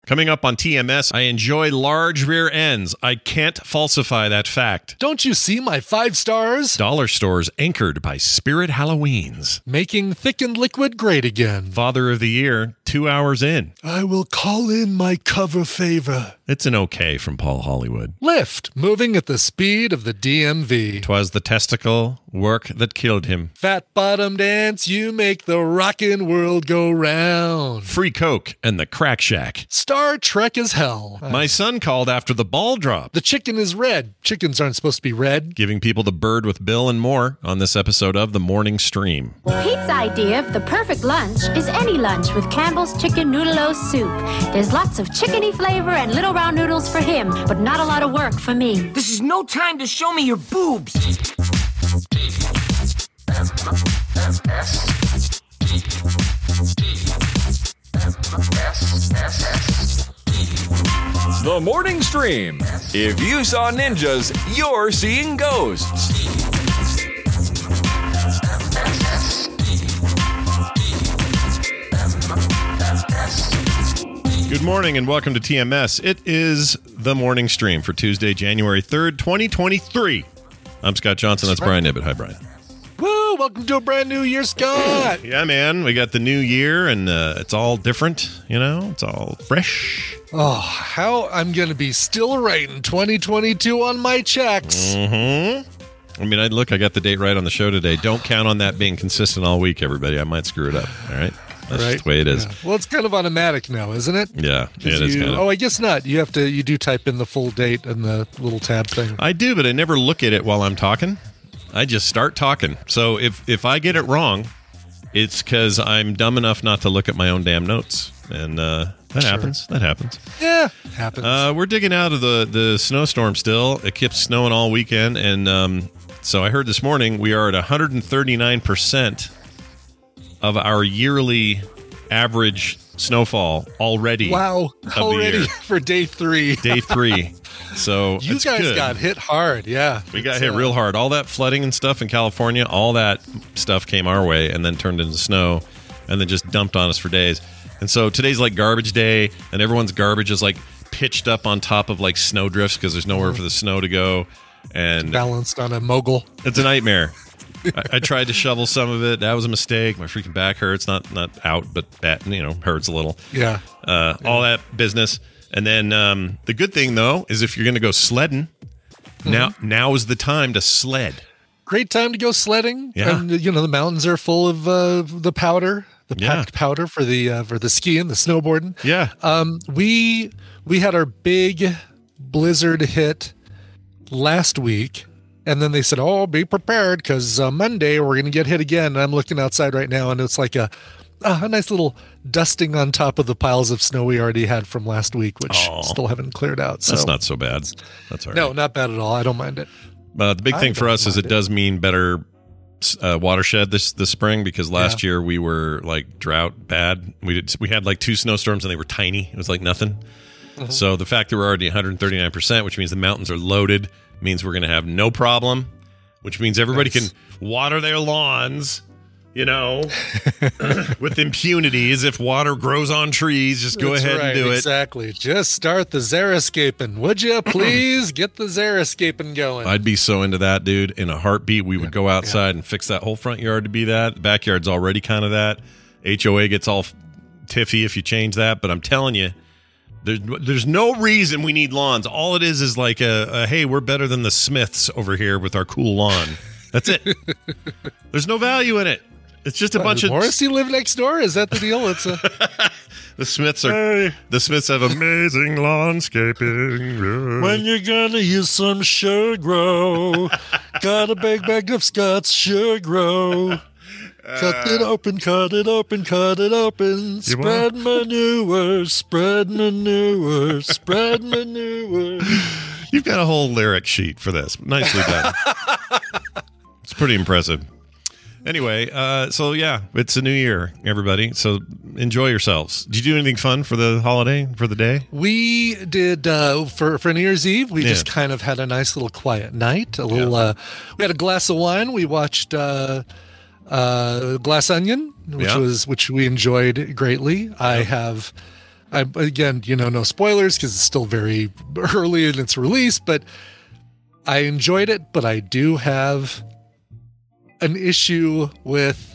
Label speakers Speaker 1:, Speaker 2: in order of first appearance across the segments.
Speaker 1: Coming up on TMS, I enjoy large rear ends. I can't falsify that fact.
Speaker 2: Don't you see my 5 stars?
Speaker 1: Dollar stores anchored by Spirit Halloweens.
Speaker 2: Making thick and liquid great again.
Speaker 1: Father of the Year, 2 hours in.
Speaker 2: I will call in my cover favor.
Speaker 1: It's an okay from Paul Hollywood.
Speaker 2: Lift, moving at the speed of the DMV.
Speaker 1: 'Twas the testicle work that killed him.
Speaker 2: Fat bottom dance, you make the rockin' world go round.
Speaker 1: Free Coke and the Crack Shack.
Speaker 2: Star Trek is hell.
Speaker 1: My son called after the ball drop.
Speaker 2: The chicken is red. Chickens aren't supposed to be red.
Speaker 1: Giving people the bird with Bill and more on this episode of The Morning Stream.
Speaker 3: Pete's idea of the perfect lunch is any lunch with Campbell's Chicken Noodle-O Soup. There's lots of chickeny flavor and little round noodles for him, but not a lot of work for me.
Speaker 4: This is no time to show me your boobs.
Speaker 5: The Morning Stream. If you saw ninjas, you're seeing ghosts.
Speaker 1: Good morning and welcome to TMS. It is The Morning Stream for Tuesday, January 3rd, 2023. I'm Scott Johnson. That's Brian Ibbett. Hi, Brian.
Speaker 2: Woo! Welcome to a brand new year, Scott.
Speaker 1: Yeah, man. We got the new year and it's all different, you know? It's all fresh.
Speaker 2: Oh, how I'm going to be still writing 2022 on my checks.
Speaker 1: Mm-hmm. I mean, I got the date right on the show today. Don't count on that being consistent all week, everybody. I might screw it up, all right? That's just the way it is.
Speaker 2: Yeah. Well, it's kind of automatic now, isn't it?
Speaker 1: Yeah, it is kind of.
Speaker 2: Oh, I guess not. You do type in the full date and the little tab thing.
Speaker 1: I do, but I never look at it while I'm talking. I just start talking. So if I get it wrong, it's because I'm dumb enough not to look at my own damn notes. And that happens. That happens.
Speaker 2: Yeah, happens.
Speaker 1: We're digging out of the snowstorm still. It keeps snowing all weekend. And so I heard this morning we are at 139% of our yearly average snowfall already.
Speaker 2: Wow. Already
Speaker 1: year.
Speaker 2: For day 3.
Speaker 1: Day 3. So
Speaker 2: you guys
Speaker 1: good.
Speaker 2: got hit hard, yeah.
Speaker 1: We got hit real hard. All that flooding and stuff in California, all that stuff came our way and then turned into snow and then just dumped on us for days. And so today's like garbage day, and everyone's garbage is like pitched up on top of like snow drifts because there's nowhere for the snow to go. And
Speaker 2: balanced on a mogul.
Speaker 1: It's a nightmare. I tried to shovel some of it. That was a mistake. My freaking back hurts. Not out, but that, hurts a little.
Speaker 2: Yeah.
Speaker 1: All that business. And then the good thing, though, is if you're going to go sledding, now is the time to sled.
Speaker 2: Great time to go sledding.
Speaker 1: Yeah.
Speaker 2: And, the mountains are full of the powder, packed powder for the skiing, the snowboarding.
Speaker 1: Yeah.
Speaker 2: We had our big blizzard hit last week. And then they said, "Oh, be prepared because Monday we're going to get hit again." And I'm looking outside right now, and it's like a nice little dusting on top of the piles of snow we already had from last week, which still haven't cleared out. So
Speaker 1: that's not so bad. That's all right.
Speaker 2: No, not bad at all. I don't mind it.
Speaker 1: The big thing for us is it does mean better watershed this spring because last year we were like drought bad. We had like 2 snowstorms and they were tiny. It was like nothing. Mm-hmm. So the fact that we're already 139%, which means the mountains are loaded, means we're going to have no problem, which means everybody can water their lawns, with impunity, as if water grows on trees. Just go ahead and do it.
Speaker 2: Exactly. Just start the xeriscaping. Would you please get the xeriscaping going?
Speaker 1: I'd be so into that, dude. In a heartbeat, we would go outside and fix that whole front yard to be that. The backyard's already kind of that. HOA gets all tiffy if you change that, but I'm telling you, There's no reason we need lawns. All it is like a hey, we're better than the Smiths over here with our cool lawn. That's it. There's no value in it. It's just a bunch of
Speaker 2: Morrissey live next door. Is that the deal? It's
Speaker 1: the Smiths have amazing lawnscaping.
Speaker 2: When you're gonna use some Sugar, got a big bag of Scott's Sugar. Cut it open, cut it open, cut it open. Spread manure, spread manure, spread manure.
Speaker 1: You've got a whole lyric sheet for this. Nicely done. It's pretty impressive. Anyway, so yeah, it's a new year, everybody. So enjoy yourselves. Did you do anything fun for the holiday, for the day?
Speaker 2: We did for New Year's Eve. We just kind of had a nice little quiet night. We had a glass of wine. We watched Glass Onion, which we enjoyed greatly. I have again, no spoilers because it's still very early in its release, but I enjoyed it. But I do have an issue with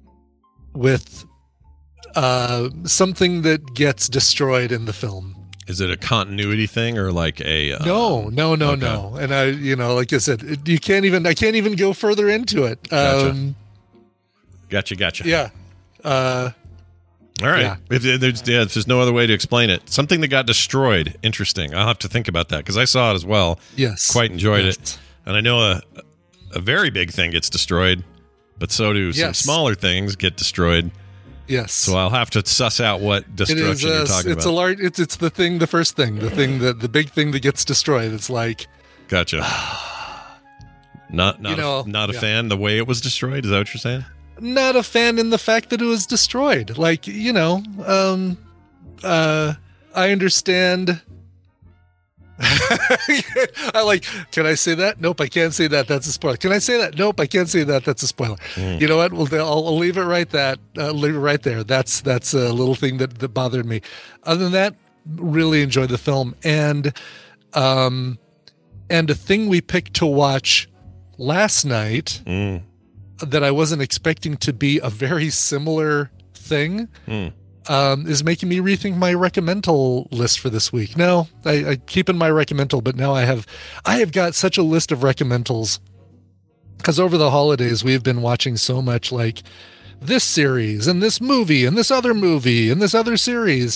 Speaker 2: something that gets destroyed in the film.
Speaker 1: Is it a continuity thing or like a
Speaker 2: No. And I, like I said, I can't even go further into it.
Speaker 1: Gotcha.
Speaker 2: Yeah.
Speaker 1: All right.
Speaker 2: Yeah.
Speaker 1: If there's no other way to explain it. Something that got destroyed. Interesting. I'll have to think about that because I saw it as well.
Speaker 2: Yes.
Speaker 1: Quite enjoyed
Speaker 2: Yes.
Speaker 1: it. And I know a very big thing gets destroyed, but so do some
Speaker 2: Yes.
Speaker 1: smaller things get destroyed.
Speaker 2: Yes.
Speaker 1: So I'll have to suss out what destruction you're talking
Speaker 2: it's
Speaker 1: about.
Speaker 2: It's the thing, the first thing, the big thing that gets destroyed. It's like,
Speaker 1: Gotcha. Not a
Speaker 2: yeah.
Speaker 1: fan the way it was destroyed. Is that what you're saying?
Speaker 2: not a fan in the fact that it was destroyed. Like, I understand. Can I say that? Nope, I can't say that. That's a spoiler. Can I say that? Nope, I can't say that. That's a spoiler. You know what? Well, I'll leave it right leave it right there. That's a little thing that bothered me. Other than that, really enjoyed the film. And a thing we picked to watch last night that I wasn't expecting to be a very similar thing is making me rethink my recommendal list for this week. No, I keep in my recommendal, but now I have got such a list of recommendals because over the holidays we've been watching so much like this series and this movie and this other movie and this other series.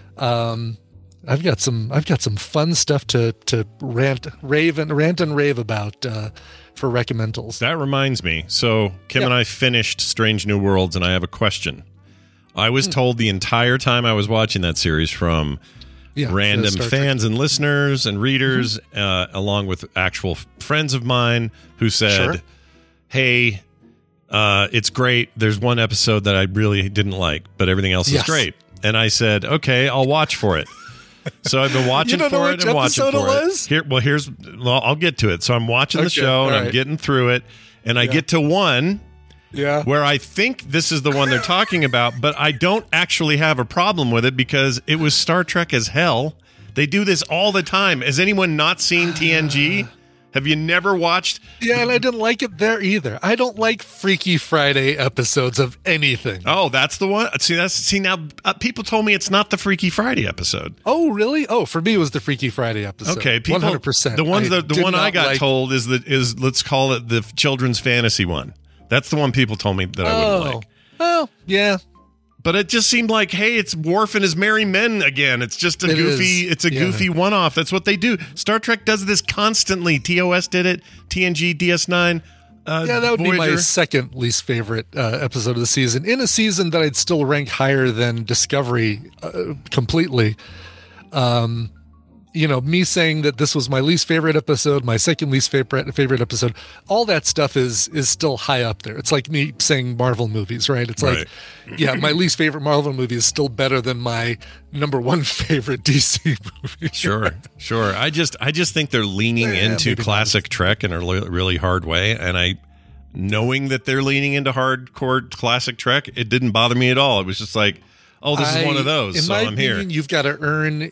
Speaker 2: I've got some fun stuff to rant and rave about for recommendals.
Speaker 1: That reminds me. So Kim and I finished Strange New Worlds, and I have a question. I was told the entire time I was watching that series from random fans and listeners and readers, along with actual friends of mine who said, hey, it's great. There's one episode that I really didn't like, but everything else is great. And I said, okay, I'll watch for it. So I've been watching for it and watching for it. I'll get to it. So I'm watching the show and I'm getting through it, and I get to one where I think this is the one they're talking about, but I don't actually have a problem with it because it was Star Trek as hell. They do this all the time. Has anyone not seen TNG? Have you never watched?
Speaker 2: Yeah, and I didn't like it there either. I don't like Freaky Friday episodes of anything.
Speaker 1: Oh, that's the one. See now, people told me it's not the Freaky Friday episode.
Speaker 2: Oh, really? Oh, for me, it was the Freaky Friday episode.
Speaker 1: Okay,
Speaker 2: 100%.
Speaker 1: The one I got told is let's call it the children's fantasy one. That's the one people told me that I wouldn't like.
Speaker 2: Oh, yeah.
Speaker 1: But it just seemed like, hey, it's Worf and his merry men again. It's just a goofy one-off. That's what they do. Star Trek does this constantly. TOS did it. TNG, DS9.
Speaker 2: That would
Speaker 1: Voyager.
Speaker 2: be my second least favorite episode of the season. In a season that I'd still rank higher than Discovery completely. Me saying that this was my least favorite episode, my second least favorite episode, all that stuff is still high up there. It's like me saying Marvel movies, right? It's like, my least favorite Marvel movie is still better than my number one favorite DC movie.
Speaker 1: Sure. I just think they're leaning into classic Trek in a really hard way, and knowing that they're leaning into hardcore classic Trek, it didn't bother me at all. It was just like, oh, this is one of those, so I'm here.
Speaker 2: You've got to earn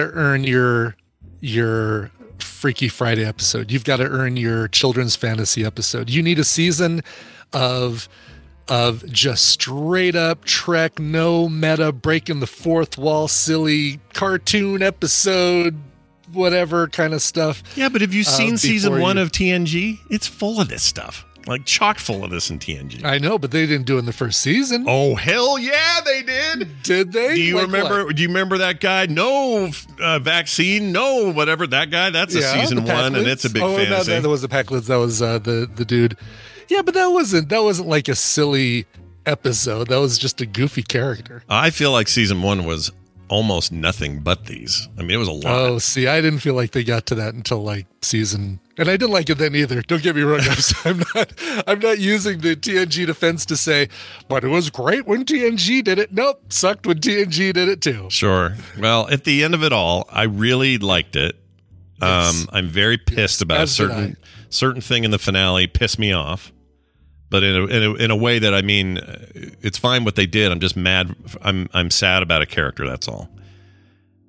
Speaker 2: your Freaky Friday episode. You've got to earn your children's fantasy episode. You need a season of just straight up Trek, no meta, breaking the fourth wall, silly cartoon episode, whatever kind of stuff.
Speaker 1: Yeah, but have you seen season 1 of TNG? It's full of this stuff. Like chock full of this in TNG.
Speaker 2: I know, but they didn't do it in the first season.
Speaker 1: Oh, hell yeah, they did.
Speaker 2: Did they?
Speaker 1: Do you remember that guy? No vaccine, no whatever. That guy, that's a season 1, and it's a big fantasy.
Speaker 2: No, that was the Packlids. That was the dude. Yeah, but that wasn't like a silly episode. That was just a goofy character.
Speaker 1: I feel like season 1 was almost nothing but these. I mean, it was a lot.
Speaker 2: Oh, see, I didn't feel like they got to that until like season. And I didn't like it then either. Don't get me wrong. I'm not using the TNG defense to say, but it was great when TNG did it. Nope, sucked when TNG did it too.
Speaker 1: Sure. Well, at the end of it all, I really liked it. Yes. I'm very pissed about a certain thing in the finale. Pissed me off, but in a way that it's fine what they did. I'm just mad. I'm sad about a character. That's all.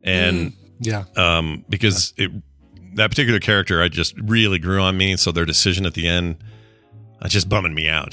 Speaker 1: And
Speaker 2: Yeah.
Speaker 1: because that particular character, I just really grew on me. So their decision at the end, just bummed me out.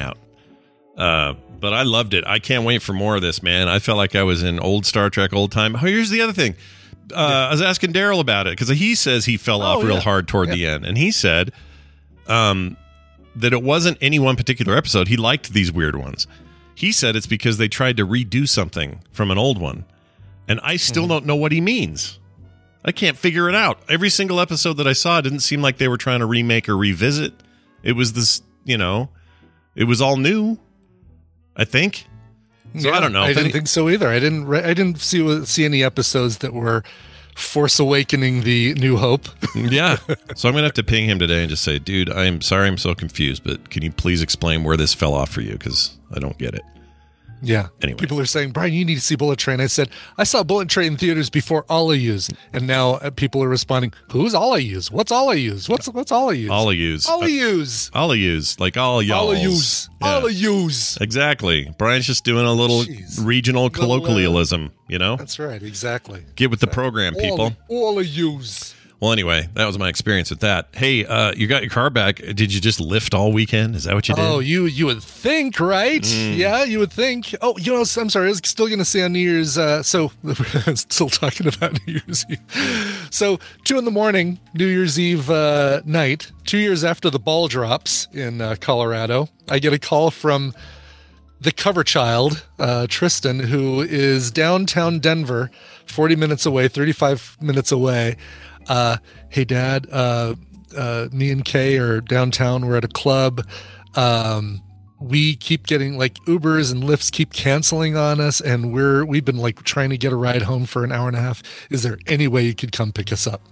Speaker 1: But I loved it. I can't wait for more of this, man. I felt like I was in old Star Trek, old time. Oh, here's the other thing. I was asking Daryl about it because he says he fell off real hard toward the end. And he said that it wasn't any one particular episode. He liked these weird ones. He said it's because they tried to redo something from an old one. And I still don't know what he means. I can't figure it out. Every single episode that I saw didn't seem like they were trying to remake or revisit. It was this, it was all new, I think. So I don't know.
Speaker 2: I didn't think so either. I didn't see any episodes that were Force Awakening the New Hope.
Speaker 1: Yeah. So I'm going to have to ping him today and just say, dude, I'm sorry I'm so confused, but can you please explain where this fell off for you? Because I don't get it.
Speaker 2: Yeah.
Speaker 1: Anyway.
Speaker 2: People are saying, Brian, you need to see Bullet Train. I said, I saw Bullet Train in theaters before all I use. And now people are responding, who's all I use? What's all I use? What's all I use?
Speaker 1: All I use.
Speaker 2: All I use.
Speaker 1: All I use. Like all y'all.
Speaker 2: All I use.
Speaker 1: Yeah.
Speaker 2: All I use.
Speaker 1: Exactly. Brian's just doing a little regional colloquialism,
Speaker 2: That's right. Exactly.
Speaker 1: Get with the program, people.
Speaker 2: All I use.
Speaker 1: Well, anyway, that was my experience with that. Hey, you got your car back. Did you just lift all weekend? Is that what you did?
Speaker 2: Oh, you would think, right? Yeah, you would think. Oh, I'm sorry. I was still going to say on New Year's. So still talking about New Year's Eve. So 2 a.m, New Year's Eve night, 2 years after the ball drops in Colorado, I get a call from the cover child, Tristan, who is downtown Denver, 40 minutes away, 35 minutes away. Hey, Dad, me and Kay are downtown. We're at a club. We keep getting Ubers and Lyfts keep canceling on us. And we've been trying to get a ride home for an hour and a half. Is there any way you could come pick us up?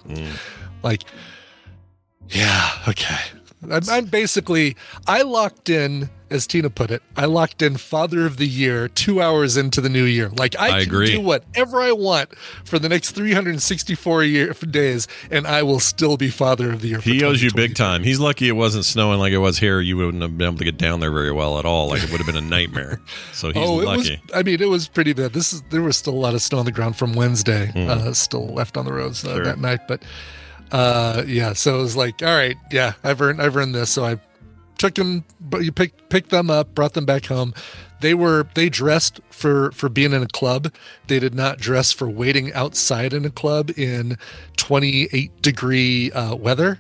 Speaker 2: Yeah. Okay. I'm basically, I locked in, as Tina put it, Father of the Year 2 hours into the new year. I can
Speaker 1: agree.
Speaker 2: do whatever I want for the next 364 days, and I will still be Father of the Year.
Speaker 1: He owes you big time. He's lucky it wasn't snowing like it was here. You wouldn't have been able to get down there very well at all. It would have been a nightmare. So he's lucky.
Speaker 2: It was pretty bad. There was still a lot of snow on the ground from Wednesday, still left on the roads that night, but. So it was all right, yeah, I've earned this. So I took them, but you picked them up, brought them back home. They dressed for being in a club. They did not dress for waiting outside in a club in 28-degree weather.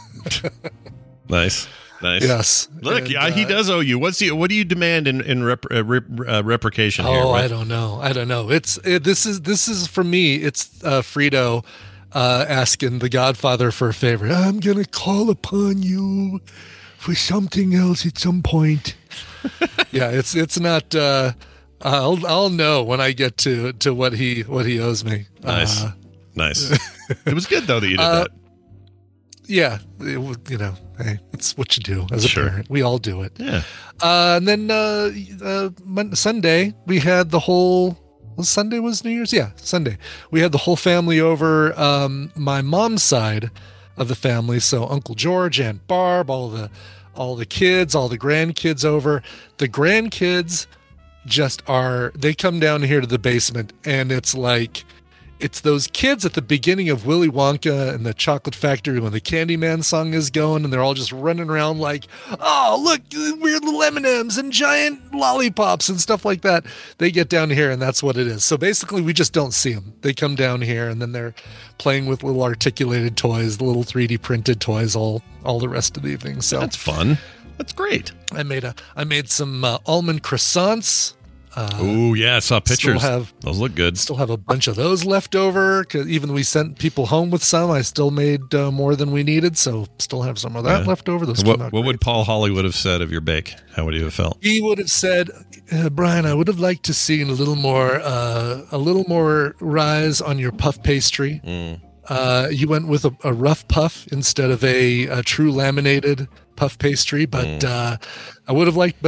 Speaker 1: Nice.
Speaker 2: Yes.
Speaker 1: Look, he does owe you. What do you demand in replication here?
Speaker 2: Oh, I don't know. This is for me. It's Frito. Asking the Godfather for a favor. I'm gonna call upon you for something else at some point. Yeah, it's not. I'll know when I get to what he owes me.
Speaker 1: Nice. It was good though that you did that.
Speaker 2: Yeah, hey, it's what you do as a parent. We all do it.
Speaker 1: Yeah.
Speaker 2: And then Sunday we had the whole. Sunday was New Year's? Yeah, Sunday. We had the whole family over, my mom's side of the family. So Uncle George, Aunt Barb, all the kids, all the grandkids over. The grandkids they come down here to the basement, and it's those kids at the beginning of Willy Wonka and the Chocolate Factory when the Candyman song is going, and they're all just running around oh, look, weird little M&Ms and giant lollipops and stuff like that. They get down here, and that's what it is. So basically, we just don't see them. They come down here, and then they're playing with little articulated toys, the little 3D printed toys all the rest of the evening. So
Speaker 1: that's fun. That's great.
Speaker 2: I made some almond croissants.
Speaker 1: Oh yeah, I saw pictures. Those look good.
Speaker 2: Still have a bunch of those left over because even we sent people home with some. I still made more than we needed, so still have some of that left over. Those
Speaker 1: what would Paul Hollywood have said of your bake? How would he have felt?
Speaker 2: He would have said, Brian, I would have liked to see a little more rise on your puff pastry. You went with a rough puff instead of a true laminated puff pastry, but I would have liked,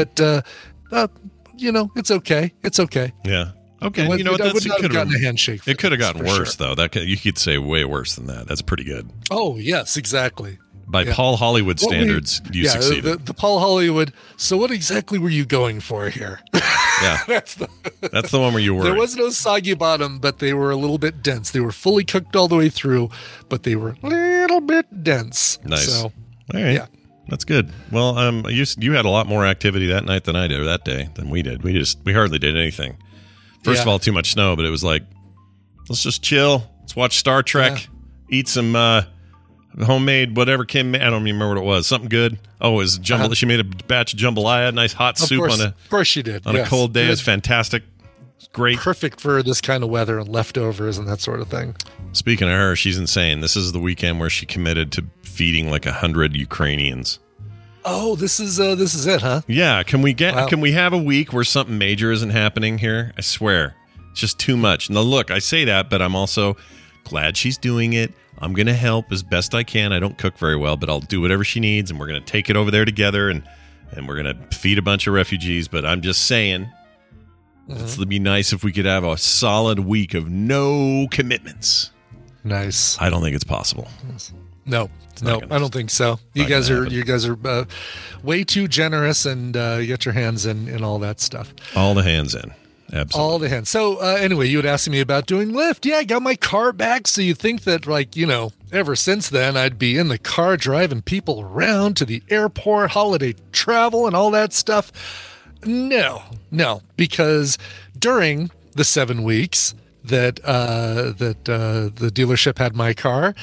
Speaker 2: it's okay. It's okay.
Speaker 1: Yeah. Okay.
Speaker 2: I would not have gotten a handshake.
Speaker 1: It could have gotten worse, though. You could say way worse than that. That's pretty good.
Speaker 2: Oh, yes, exactly.
Speaker 1: By Paul Hollywood standards, you succeeded.
Speaker 2: The Paul Hollywood. So what exactly were you going for here?
Speaker 1: Yeah. That's the one where you were.
Speaker 2: There was no soggy bottom, but they were a little bit dense. They were fully cooked all the way through, but they were a little bit dense.
Speaker 1: Nice.
Speaker 2: So,
Speaker 1: all right.
Speaker 2: yeah.
Speaker 1: That's good. Well, you had a lot more activity that night than I did, or that day than we did. We hardly did anything. First of all, too much snow, but it was like, let's just chill. Let's watch Star Trek, eat some homemade whatever Kim. I don't even remember what it was. Something good. Oh, it was jambalaya. She made a batch of jambalaya, nice hot soup
Speaker 2: of course she did.
Speaker 1: On a cold day. It was fantastic. It's great.
Speaker 2: Perfect for this kind of weather and leftovers and that sort of thing.
Speaker 1: Speaking of her, she's insane. This is the weekend where she committed to feeding like 100 Ukrainians.
Speaker 2: Oh, this is it, huh?
Speaker 1: Yeah. Can we have a week where something major isn't happening here? I swear. It's just too much. Now, look, I say that, but I'm also glad she's doing it. I'm going to help as best I can. I don't cook very well, but I'll do whatever she needs, and we're going to take it over there together, and we're going to feed a bunch of refugees. But I'm just saying, it'd be nice if we could have a solid week of no commitments.
Speaker 2: Nice.
Speaker 1: I don't think it's possible.
Speaker 2: No, I don't think so. You guys are way too generous, and you get your hands in all that stuff.
Speaker 1: All the hands in. Absolutely.
Speaker 2: All the hands. So anyway, you had asked me about doing Lyft. Yeah, I got my car back. So you think that, like, ever since then, I'd be in the car driving people around to the airport, holiday travel, and all that stuff. No, because during the 7 weeks that the dealership had my car,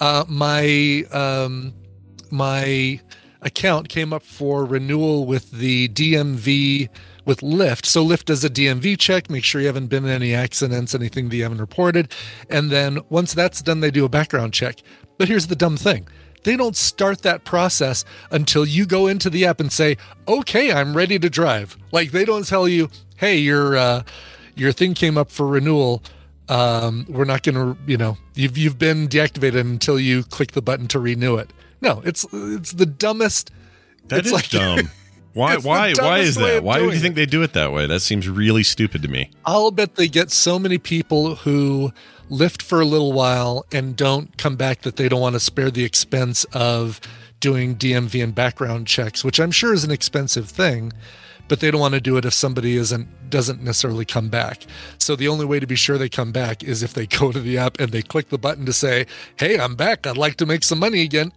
Speaker 2: my account came up for renewal with the DMV with Lyft. So Lyft does a DMV check, make sure you haven't been in any accidents, anything that you haven't reported. And then once that's done, they do a background check. But here's the dumb thing. They don't start that process until you go into the app and say, okay, I'm ready to drive. Like, they don't tell you, hey, your thing came up for renewal. We're not going to, you've been deactivated until you click the button to renew it. No, it's the dumbest.
Speaker 1: That is dumb. Why is that? Why do you think they do it that way? That seems really stupid to me.
Speaker 2: I'll bet they get so many people who Lyft for a little while and don't come back that they don't want to spare the expense of doing DMV and background checks, which I'm sure is an expensive thing, but they don't want to do it if somebody doesn't necessarily come back. So the only way to be sure they come back is if they go to the app and they click the button to say, hey, I'm back. I'd like to make some money again.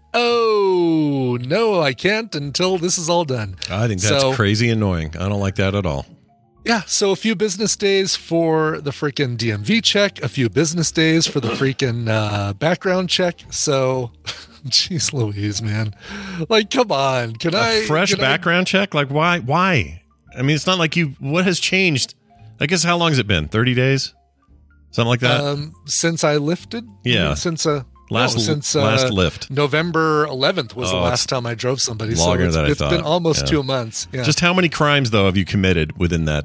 Speaker 2: Oh, no, I can't until this is all done.
Speaker 1: I think that's crazy annoying. I don't like that at all.
Speaker 2: Yeah, so a few business days for the freaking DMV check, a few business days for the freaking background check. So, jeez Louise, man. Like, come on. Can I...
Speaker 1: fresh background check? Like, why? I mean, it's not like what has changed? I guess how long has it been? 30 days? Something like that?
Speaker 2: Since I lifted?
Speaker 1: Yeah.
Speaker 2: Since
Speaker 1: last lift.
Speaker 2: November 11th was the last time I drove somebody. So it's been almost 2 months. Yeah.
Speaker 1: Just how many crimes, though, have you committed within that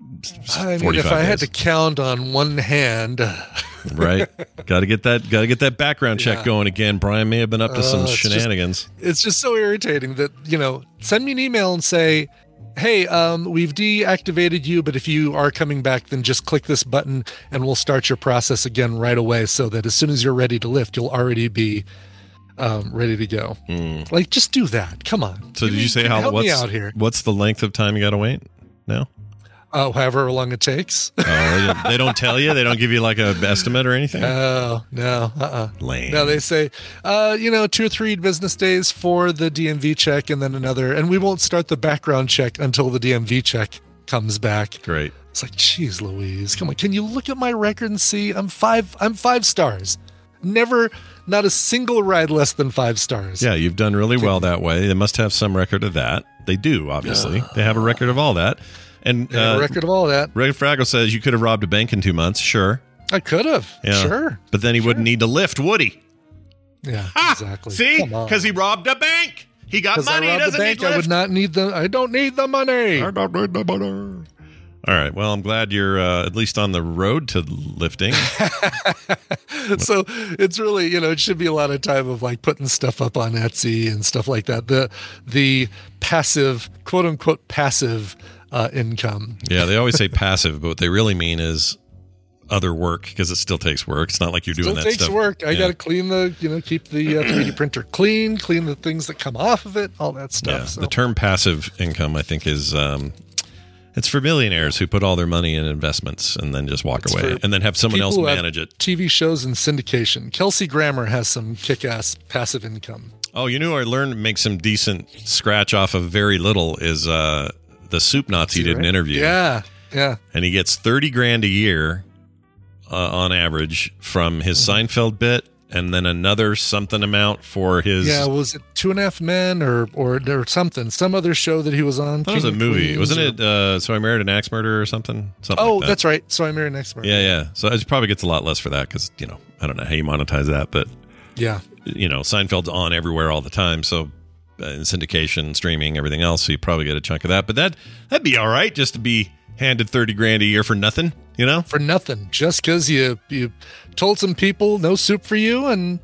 Speaker 1: 45
Speaker 2: I mean, if I
Speaker 1: days?
Speaker 2: had to count on one hand...
Speaker 1: Right. Got to get that background check going again. Brian may have been up to some shenanigans.
Speaker 2: It's just so irritating that, send me an email and say, hey, we've deactivated you, but if you are coming back, then just click this button and we'll start your process again right away so that as soon as you're ready to lift, you'll already be ready to go. Like, just do that. Come on.
Speaker 1: So did you say
Speaker 2: help me out here?
Speaker 1: What's the length of time you got to wait now?
Speaker 2: Oh, however long it takes.
Speaker 1: Oh, they don't tell you? They don't give you like an estimate or anything?
Speaker 2: Oh, no.
Speaker 1: Lame.
Speaker 2: No, they say, 2 or 3 business days for the DMV check and then another. And we won't start the background check until the DMV check comes back.
Speaker 1: Great.
Speaker 2: It's like, geez, Louise, come on. Can you look at my record and see I'm 5 stars. Never, not a single ride less than 5 stars.
Speaker 1: Yeah, you've done really well that way. They must have some record of that. They do, obviously. They have a record of all that. And
Speaker 2: a record of all that.
Speaker 1: Ray Fraggle says you could have robbed a bank in 2 months. Sure.
Speaker 2: I could have. Yeah. Sure.
Speaker 1: But then he wouldn't need to lift, would he?
Speaker 2: Yeah, exactly.
Speaker 1: See? Because he robbed a bank. He got money. He doesn't need lift.
Speaker 2: I would not need the... I don't need the money.
Speaker 1: I don't need the money. All right. Well, I'm glad you're at least on the road to lifting.
Speaker 2: So it's really, it should be a lot of time of like putting stuff up on Etsy and stuff like that. The passive, quote unquote, passive income.
Speaker 1: Yeah, they always say passive, but what they really mean is other work because it still takes work. It's not like you're doing that stuff. It takes work.
Speaker 2: I got to clean keep the 3D printer clean the things that come off of it, all that stuff.
Speaker 1: Yeah,
Speaker 2: so.
Speaker 1: The term passive income, I think, is It's for millionaires who put all their money in investments and then just walk away and then have someone else
Speaker 2: People who
Speaker 1: manage
Speaker 2: have
Speaker 1: it.
Speaker 2: TV shows and syndication. Kelsey Grammer has some kick-ass passive income.
Speaker 1: Oh, you know, I learned to make some decent scratch off of very little is the Soup Nazi did an interview.
Speaker 2: Yeah.
Speaker 1: And he gets $30,000 a year on average from his Seinfeld bit, and then another something amount for his.
Speaker 2: Yeah, was it 2.5 Men or something? Some other show that he was on.
Speaker 1: That was a movie, wasn't it? So I Married an Axe Murderer or something.
Speaker 2: Oh,
Speaker 1: like that.
Speaker 2: That's right. So I Married an Axe Murderer.
Speaker 1: Yeah. So it probably gets a lot less for that because I don't know how you monetize that, but
Speaker 2: yeah,
Speaker 1: Seinfeld's on everywhere all the time, so. In syndication, streaming, everything else, so you probably get a chunk of that. But that'd be all right, just to be handed $30,000 a year for nothing,
Speaker 2: for nothing, just because you told some people no soup for you, and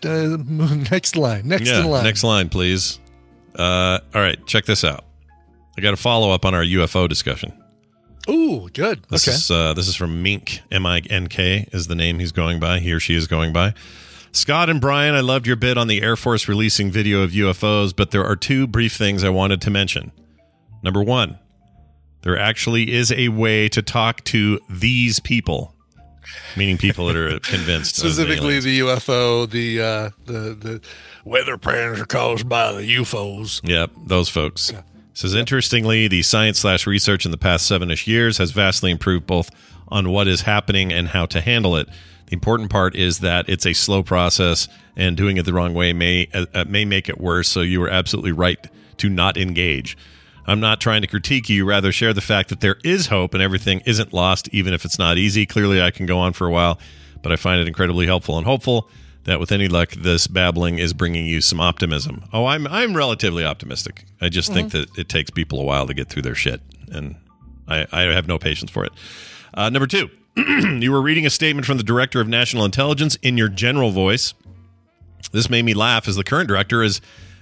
Speaker 2: next line,
Speaker 1: next line, please. All right, check this out. I got a follow up on our UFO discussion.
Speaker 2: Ooh, good.
Speaker 1: This is from Mink, M-I-N-K is the name he's going by. He or she is going by. Scott and Brian, I loved your bit on the Air Force releasing video of UFOs, but there are two brief things I wanted to mention. Number one, there actually is a way to talk to these people, meaning people that are convinced.
Speaker 2: Specifically the UFO, the weather patterns are caused by the UFOs.
Speaker 1: Yep, those folks. Yeah. Says, interestingly, the science/research in the past 7-ish years has vastly improved both on what is happening and how to handle it. The important part is that it's a slow process, and doing it the wrong way may make it worse, so you were absolutely right to not engage. I'm not trying to critique you, rather share the fact that there is hope and everything isn't lost, even if it's not easy. Clearly, I can go on for a while, but I find it incredibly helpful and hopeful that with any luck, this babbling is bringing you some optimism. Oh, I'm relatively optimistic. I just think that it takes people a while to get through their shit, and I have no patience for it. Number two. You were reading a statement from the Director of National Intelligence in your general voice. This made me laugh, as the current director is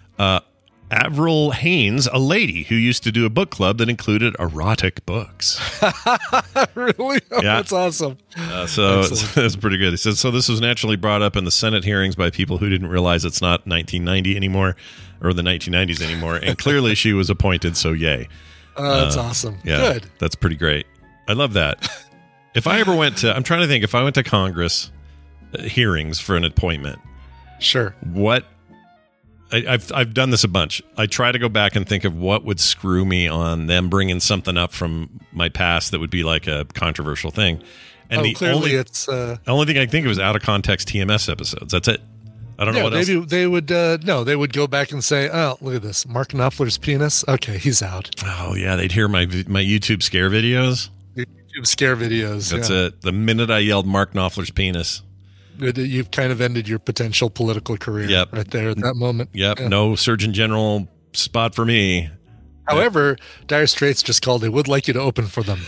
Speaker 1: Avril Haines, a lady who used to do a book club that included erotic books.
Speaker 2: Really? Oh,
Speaker 1: yeah.
Speaker 2: That's awesome.
Speaker 1: So that's pretty good. He said, so this was naturally brought up in the Senate hearings by people who didn't realize it's not 1990 anymore, or the 1990s anymore. And clearly she was appointed, so yay.
Speaker 2: That's awesome.
Speaker 1: Yeah,
Speaker 2: good.
Speaker 1: That's pretty great. I love that. If I ever went to, I'm trying to think, if I went to Congress hearings for an appointment,
Speaker 2: sure.
Speaker 1: What I've done this a bunch. I try to go back and think of what would screw me on them bringing something up from my past that would be like a controversial thing. And the only thing I can think of is out of context TMS episodes. That's it. I don't know what else.
Speaker 2: They would go back and say, oh, look at this, Mark Knopfler's penis. Okay, he's out.
Speaker 1: Oh yeah, they'd hear my YouTube scare videos.
Speaker 2: Scare videos.
Speaker 1: That's it. The minute I yelled Mark Knopfler's penis,
Speaker 2: you've kind of ended your potential political career right there at that moment.
Speaker 1: Yep. Yeah. No Surgeon General spot for me.
Speaker 2: However, Dire Straits just called. They would like you to open for them.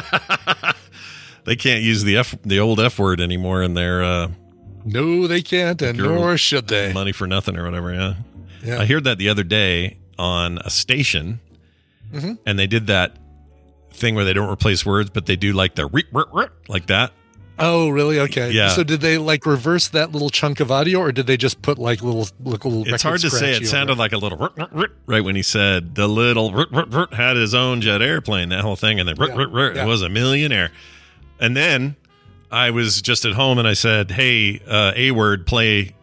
Speaker 1: They can't use the old F word anymore in their.
Speaker 2: No, they can't, and nor should they.
Speaker 1: Money for nothing or whatever.
Speaker 2: Yeah.
Speaker 1: I heard that the other day on a station, and they did that thing where they don't replace words, but they do like the like that.
Speaker 2: Oh, really? Okay.
Speaker 1: Yeah.
Speaker 2: So did they like reverse that little chunk of audio, or did they just put like little?
Speaker 1: It's hard to say. It sounded like a little right when he said the little had his own jet airplane, that whole thing, and then it was a millionaire. And then I was just at home and I said, "Hey, A-word, play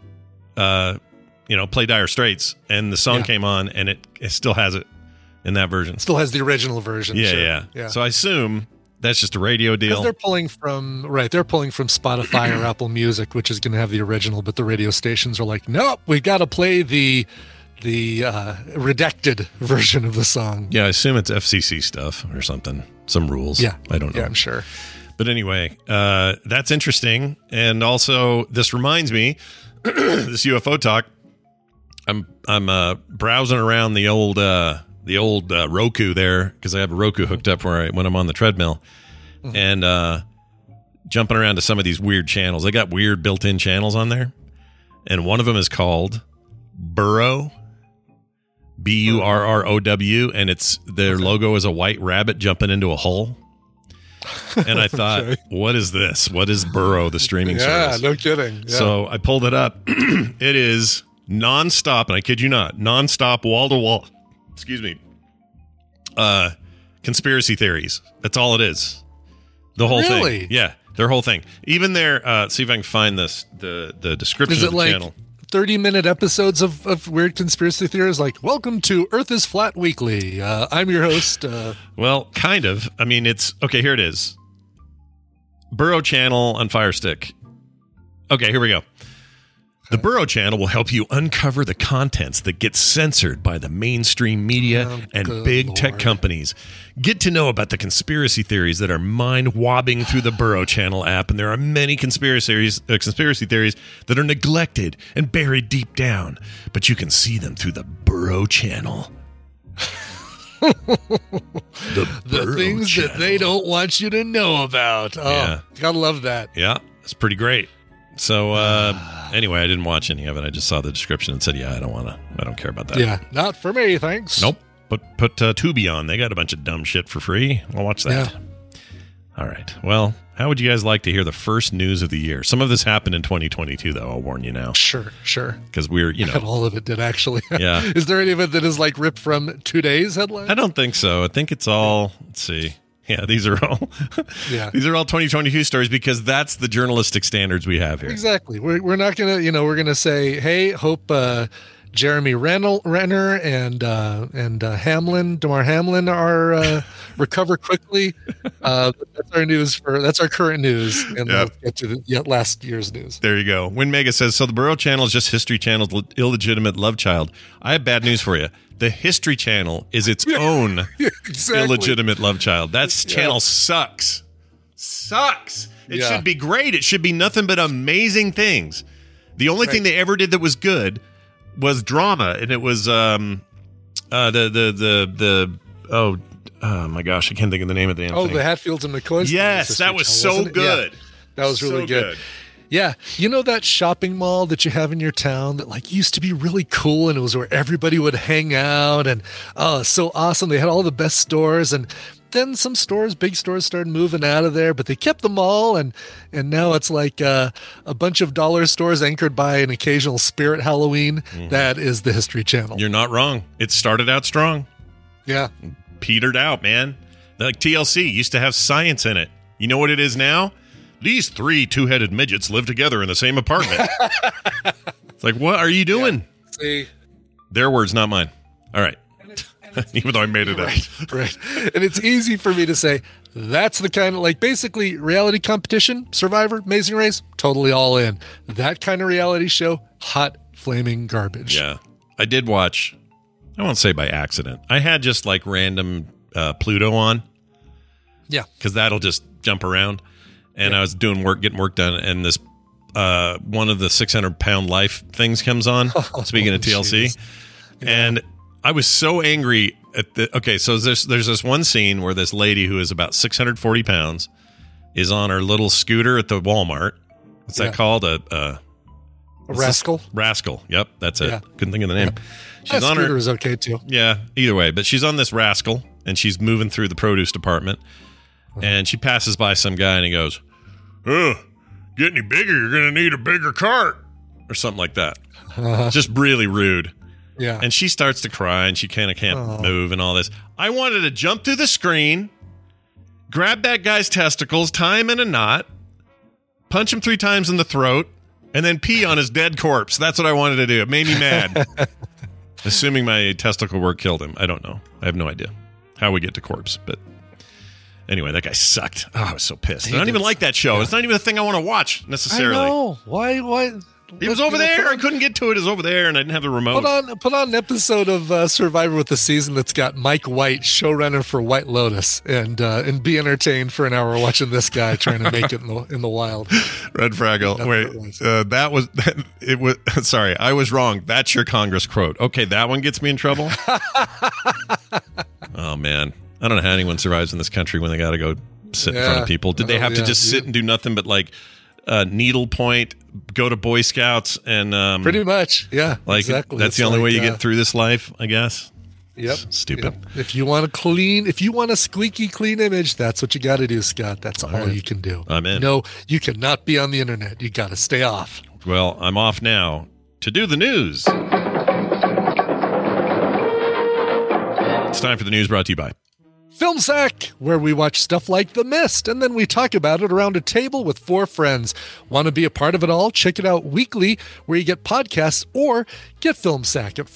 Speaker 1: Dire Straits," and the song came on, and it still has it. In that version.
Speaker 2: Still has the original version.
Speaker 1: Yeah,
Speaker 2: sure.
Speaker 1: yeah. So I assume that's just a radio deal.
Speaker 2: They're pulling from Spotify or Apple Music, which is going to have the original, but the radio stations are like, nope, we got to play the redacted version of the song.
Speaker 1: Yeah, I assume it's FCC stuff or something. Some rules.
Speaker 2: Yeah.
Speaker 1: I don't know.
Speaker 2: Yeah, I'm sure.
Speaker 1: But anyway, that's interesting. And also, this reminds me, this UFO talk, I'm browsing around the old Roku there, because I have a Roku hooked up when I'm on the treadmill, and jumping around to some of these weird channels. They got weird built-in channels on there, and one of them is called Burrow, Burrow, and their logo is a white rabbit jumping into a hole. And I thought, what is this? What is Burrow, the streaming service?
Speaker 2: Yeah, no kidding. Yeah.
Speaker 1: So I pulled it up. It is nonstop, and I kid you not, nonstop, wall to wall. Excuse me. conspiracy theories. That's all it is. The whole
Speaker 2: Really?
Speaker 1: thing. Yeah, their whole thing. Even their see if I can find this the description
Speaker 2: Is
Speaker 1: of
Speaker 2: it
Speaker 1: the
Speaker 2: like
Speaker 1: channel.
Speaker 2: 30-minute episodes of weird conspiracy theories? Like, welcome to Earth is Flat Weekly. I'm your host.
Speaker 1: Well, kind of. I mean, it's okay. Here it is. Burrow Channel on Fire Stick. Okay, here we go. The Burrow Channel will help you uncover the contents that get censored by the mainstream media and
Speaker 2: good
Speaker 1: big tech
Speaker 2: Lord.
Speaker 1: companies. Get to know about the conspiracy theories that are mind-wobbing through the Burrow Channel app, and there are many conspiracy theories that are neglected and buried deep down, but you can see them through the Burrow Channel.
Speaker 2: The
Speaker 1: Burrow
Speaker 2: things that
Speaker 1: Channel.
Speaker 2: they don't want you to know about. Oh,
Speaker 1: Yeah.
Speaker 2: gotta love that.
Speaker 1: Yeah, it's pretty great. So anyway, I didn't watch any of it. I just saw the description and said, "Yeah, I don't care about that."
Speaker 2: Yeah, not for me, thanks.
Speaker 1: Nope. But put Tubi on. They got a bunch of dumb shit for free. I'll watch that.
Speaker 2: Yeah.
Speaker 1: All right. Well, how would you guys like to hear the first news of the year? Some of this happened in 2022, though. I'll warn you now,
Speaker 2: Sure.
Speaker 1: because we're
Speaker 2: And all of it did, actually.
Speaker 1: Yeah.
Speaker 2: Is there any of it that is like ripped from today's headline?
Speaker 1: I don't think so. I think it's all. Let's see. Yeah, these are all.
Speaker 2: Yeah.
Speaker 1: These are all 2022 stories because that's the journalistic standards we have here.
Speaker 2: Exactly. We're not gonna, we're gonna say, hey, hope Jeremy Renner and Damar Hamlin are recover quickly. That's our news that's our current news, and
Speaker 1: Yep.
Speaker 2: we'll get to last year's news.
Speaker 1: There you go. Win Mega says, so the Burrow Channel is just History Channel's illegitimate love child. I have bad news for you. The History Channel is its own
Speaker 2: Exactly.
Speaker 1: illegitimate love child. That channel sucks. Sucks. It
Speaker 2: Yeah.
Speaker 1: should be great. It should be nothing but amazing things. The only thing they ever did that was good was drama, and it was oh my gosh, I can't think of the name of the damn thing.
Speaker 2: The Hatfields and McCoys.
Speaker 1: Yes, that was so good.
Speaker 2: That was really
Speaker 1: So
Speaker 2: good. Yeah. You know that shopping mall that you have in your town that like used to be really cool and it was where everybody would hang out and so awesome. They had all the best stores, and then some stores, big stores, started moving out of there, but they kept them all, and now it's like a bunch of dollar stores anchored by an occasional Spirit Halloween. That is the History Channel.
Speaker 1: You're not wrong. It started out strong.
Speaker 2: Yeah.
Speaker 1: Petered out, man. Like TLC used to have science in it. You know what it is now? These 3 two-headed midgets live together in the same apartment. It's like, what are you doing?
Speaker 2: See?
Speaker 1: Their words, not mine. All right. Even though I made it up.
Speaker 2: Right. And it's easy for me to say that's the kind of, like, basically reality competition, Survivor, Amazing Race, totally all in. That kind of reality show, hot flaming garbage.
Speaker 1: Yeah. I did watch, I won't say by accident. I had just like random Pluto on.
Speaker 2: Yeah.
Speaker 1: Because that'll just jump around. And I was doing work, getting work done, and this one of the 600-pound life things comes on. Speaking of TLC,
Speaker 2: jeez.
Speaker 1: and I was so angry at the. Okay, so there's this one scene where this lady who is about 640 pounds is on her little scooter at the Walmart. What's that called?
Speaker 2: A rascal.
Speaker 1: Rascal. Yep, that's it.
Speaker 2: Yeah.
Speaker 1: Couldn't think of the name. She's
Speaker 2: That
Speaker 1: on
Speaker 2: scooter
Speaker 1: her.
Speaker 2: is okay too.
Speaker 1: Yeah, either way, but she's on this Rascal, and she's moving through the produce department, and she passes by some guy, and he goes, get any bigger, you're going to need a bigger cart, or something like that. Just really rude.
Speaker 2: Yeah.
Speaker 1: And she starts to cry, and she kind of can't move and all this. I wanted to jump through the screen, grab that guy's testicles, tie him in a knot, punch him 3 times in the throat, and then pee on his dead corpse. That's what I wanted to do. It made me mad. Assuming my testicle work killed him. I don't know. I have no idea how we get to corpse, but anyway, that guy sucked. Oh, I was so pissed. I don't even like that show. It's not even a thing I want to watch necessarily.
Speaker 2: I know. Why?
Speaker 1: It was over there. I couldn't get to it. It was over there, and I didn't have the remote.
Speaker 2: Put on an episode of Survivor with the season that's got Mike White, showrunner for White Lotus, and be entertained for an hour watching this guy trying to make it in the wild.
Speaker 1: Red Fraggle. Wait, that was it was. Sorry, I was wrong. That's your Congress quote. Okay, that one gets me in trouble. Oh man, I don't know how anyone survives in this country when they got to go sit in front of people. Did they have to just sit and do nothing but like needlepoint, go to Boy Scouts, and
Speaker 2: pretty much, yeah,
Speaker 1: like
Speaker 2: exactly.
Speaker 1: that's the only way you get through this life, I guess.
Speaker 2: Yep.
Speaker 1: Stupid.
Speaker 2: Yep. If you want a squeaky clean image, that's what you got to do, Scott. That's all you can do.
Speaker 1: I'm in.
Speaker 2: No, you cannot be on the internet. You got to stay off.
Speaker 1: Well, I'm off now to do the news. It's time for the news brought to you by
Speaker 2: Film Sack, where we watch stuff like The Mist, and then we talk about it around a table with 4 friends. Want to be a part of it all? Check it out weekly, where you get podcasts, or get Film Sack at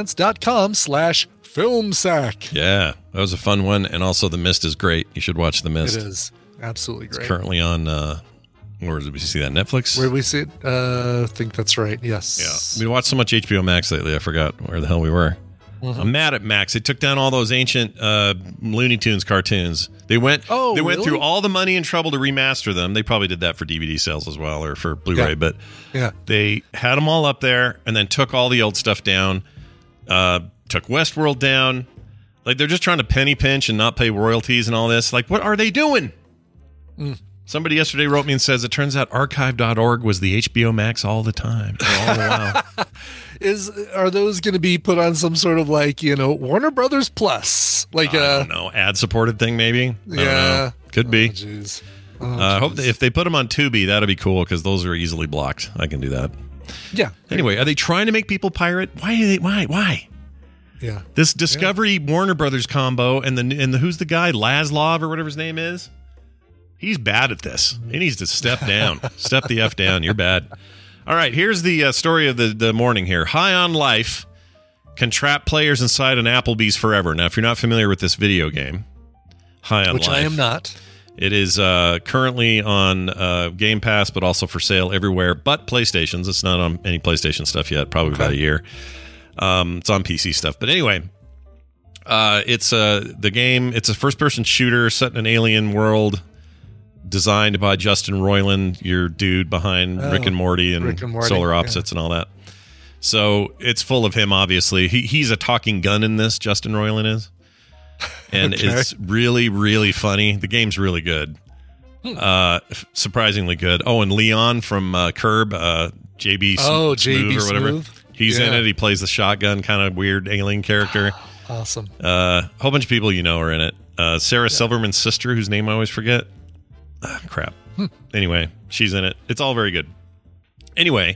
Speaker 2: frogpants.com/Film Sack.
Speaker 1: Yeah, that was a fun one. And also, The Mist is great. You should watch The Mist.
Speaker 2: It is absolutely great.
Speaker 1: It's currently on, where did we see that? Netflix?
Speaker 2: Where did we see it? I think that's right. Yes.
Speaker 1: Yeah. We watched so much HBO Max lately, I forgot where the hell we were. I'm mad at Max. They took down all those ancient Looney Tunes cartoons. They went
Speaker 2: really?
Speaker 1: through all the money and trouble to remaster them. They probably did that for DVD sales as well, or for Blu-ray, but they had them all up there and then took all the old stuff down, took Westworld down. Like, they're just trying to penny pinch and not pay royalties and all this. Like, what are they doing? Somebody yesterday wrote me and says, it turns out archive.org was the HBO Max all the time. All the while.
Speaker 2: Are those going to be put on some sort of Warner Brothers Plus?
Speaker 1: I don't know, ad-supported thing maybe? I don't know. Could be.
Speaker 2: Jeez.
Speaker 1: I hope if they put them on Tubi, that'll be cool because those are easily blocked. I can do that.
Speaker 2: Yeah.
Speaker 1: Anyway, are they trying to make people pirate? Why?
Speaker 2: Yeah.
Speaker 1: This Discovery Warner Brothers combo and the who's the guy? Laszlo or whatever his name is? He's bad at this. He needs to step down. Step the F down. You're bad. All right, here's the story of the morning here. High on Life can trap players inside an Applebee's forever. Now, if you're not familiar with this video game, High on Life.
Speaker 2: Which I am not.
Speaker 1: It is currently on Game Pass, but also for sale everywhere but PlayStations. It's not on any PlayStation stuff yet, probably about a year. It's on PC stuff. But anyway, it's the game. It's a first-person shooter set in an alien world, designed by Justin Roiland, your dude behind Rick and Morty and Solar Opposites and all that. So it's full of him, obviously. He's a talking gun in this, Justin Roiland is. And it's really, really funny. The game's really good. Surprisingly good. Oh, and Leon from Curb, JB Smooth or whatever.
Speaker 2: Smooth.
Speaker 1: He's in it. He plays the shotgun kind of weird alien character.
Speaker 2: Awesome.
Speaker 1: A whole bunch of people are in it. Sarah Silverman's sister, whose name I always forget. Crap. Anyway, she's in it. It's all very good. Anyway,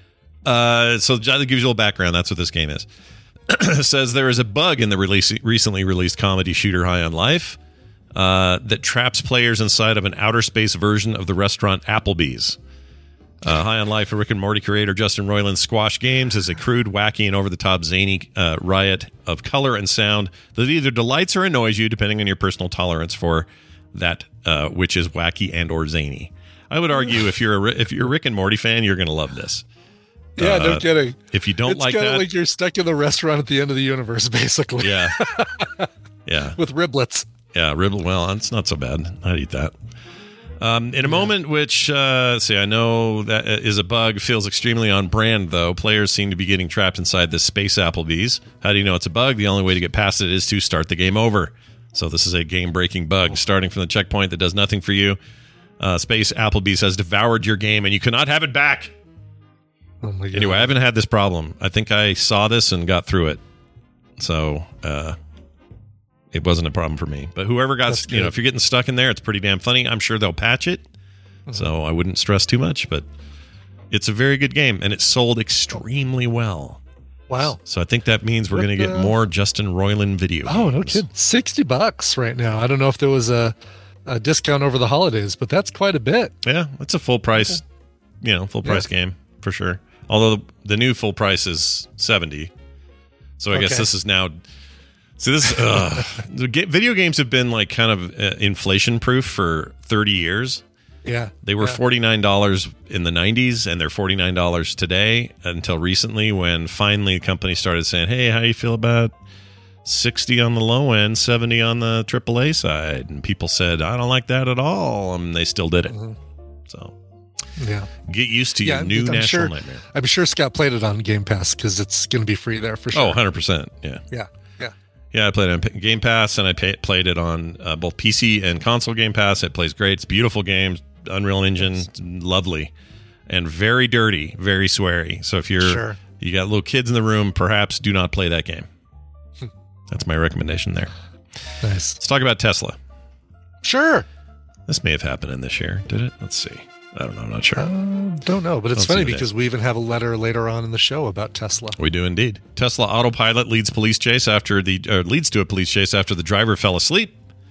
Speaker 1: so that gives you a little background. That's what this game is. It says there is a bug in the recently released comedy shooter High on Life that traps players inside of an outer space version of the restaurant Applebee's. High on Life, a Rick and Morty creator Justin Roiland Squash Games is a crude, wacky, and over-the-top zany riot of color and sound that either delights or annoys you depending on your personal tolerance for that which is wacky and or zany. I would argue if you're a Rick and Morty fan, you're going to love this.
Speaker 2: Yeah, no kidding.
Speaker 1: If you don't
Speaker 2: it's
Speaker 1: like
Speaker 2: that, it's kind of
Speaker 1: that,
Speaker 2: like you're stuck in the restaurant at the end of the universe, basically.
Speaker 1: Yeah, yeah,
Speaker 2: with riblets.
Speaker 1: Yeah, well, it's not so bad. I'd eat that. In a moment which, I know that is a bug, feels extremely on brand, though. Players seem to be getting trapped inside this space Applebee's. How do you know it's a bug? The only way to get past it is to start the game over. So this is a game-breaking bug. Starting from the checkpoint that does nothing for you, Space Applebee's has devoured your game, and you cannot have it back.
Speaker 2: Oh my God.
Speaker 1: Anyway, I haven't had this problem. I think I saw this and got through it. So it wasn't a problem for me. But whoever got, if you're getting stuck in there, it's pretty damn funny. I'm sure they'll patch it. So I wouldn't stress too much. But it's a very good game, and it sold extremely well.
Speaker 2: Wow.
Speaker 1: So I think that means we're going to get more Justin Roiland video games.
Speaker 2: Oh, no kidding. $60 right now. I don't know if there was a discount over the holidays, but that's quite a bit.
Speaker 1: Yeah, it's a full price, full price game for sure. Although the new full price is $70. So I guess this is now. So this video games have been like kind of inflation proof for 30 years.
Speaker 2: Yeah.
Speaker 1: They were $49 in the 90s, and they're $49 today until recently when finally companies started saying, hey, how do you feel about 60 on the low end, 70 on the AAA side? And people said, I don't like that at all. And they still did it. So get used to your new national nightmare.
Speaker 2: I'm sure Scott played it on Game Pass because it's going to be free there for sure.
Speaker 1: Oh, 100%. Yeah.
Speaker 2: Yeah,
Speaker 1: I played it on Game Pass, and I played it on both PC and console Game Pass. It plays great. It's a beautiful game. Unreal Engine, lovely, and very dirty, very sweary. So if you got little kids in the room, perhaps do not play that game. That's my recommendation there.
Speaker 2: Nice.
Speaker 1: Let's talk about Tesla.
Speaker 2: Sure.
Speaker 1: This may have happened in this year. Did it? Let's see. I don't know. I'm not sure.
Speaker 2: Don't know, but it's funny because we even have a letter later on in the show about Tesla.
Speaker 1: We do indeed. Tesla Autopilot leads to a police chase after the driver fell asleep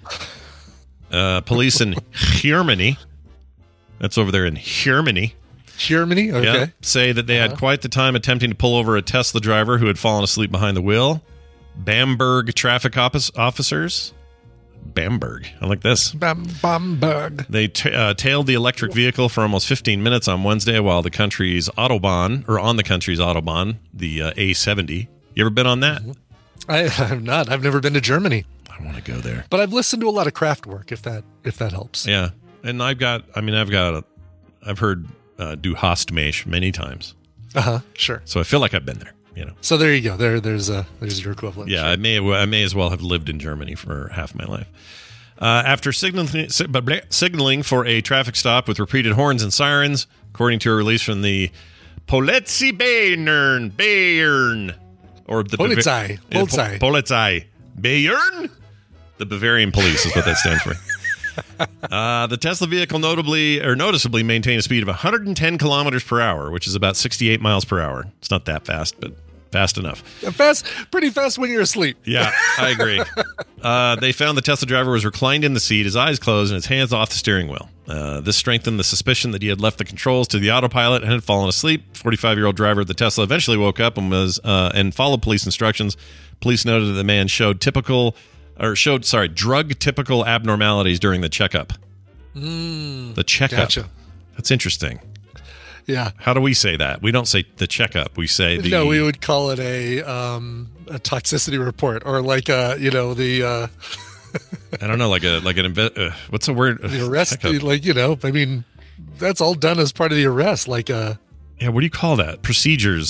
Speaker 1: Police in Germany, that's over there in Germany,
Speaker 2: Germany? Okay.
Speaker 1: yeah, say that they had quite the time attempting to pull over a Tesla driver who had fallen asleep behind the wheel. Bamberg traffic officers. Bamberg. I like this.
Speaker 2: Bamberg.
Speaker 1: They tailed the electric vehicle for almost 15 minutes on Wednesday while on the country's Autobahn, the A70. You ever been on that?
Speaker 2: I have not. I've never been to Germany,
Speaker 1: I want to go there.
Speaker 2: but I've listened to a lot of craft work. If that helps.
Speaker 1: Yeah, and I've heard Du hast mich many times,
Speaker 2: Sure.
Speaker 1: so I feel like I've been there.
Speaker 2: So there you go. There's your equivalent.
Speaker 1: Yeah, I may as well have lived in Germany for half my life. After signaling for a traffic stop with repeated horns and sirens, according to a release from the Polizei Bayern, or the
Speaker 2: Polizei.
Speaker 1: Polizei Bayern, the Bavarian police is what that stands for. The Tesla vehicle noticeably maintained a speed of 110 kilometers per hour, which is about 68 miles per hour. It's not that fast, but fast enough.
Speaker 2: Pretty fast when you're asleep.
Speaker 1: Yeah, I agree. They found the Tesla driver was reclined in the seat, his eyes closed, and his hands off the steering wheel. This strengthened the suspicion that he had left the controls to the autopilot and had fallen asleep. 45-year-old driver of the Tesla eventually woke up and followed police instructions. Police noted that the man showed drug-typical abnormalities during the checkup. The checkup.
Speaker 2: Gotcha.
Speaker 1: That's interesting.
Speaker 2: Yeah.
Speaker 1: How do we say that? We don't say the checkup. We say the...
Speaker 2: No, we would call it a toxicity report, or like the
Speaker 1: I don't know, what's the word?
Speaker 2: the arrest.
Speaker 1: Checkup.
Speaker 2: I mean, that's all done as part of the arrest. Like
Speaker 1: Yeah, what do you call that? Procedures,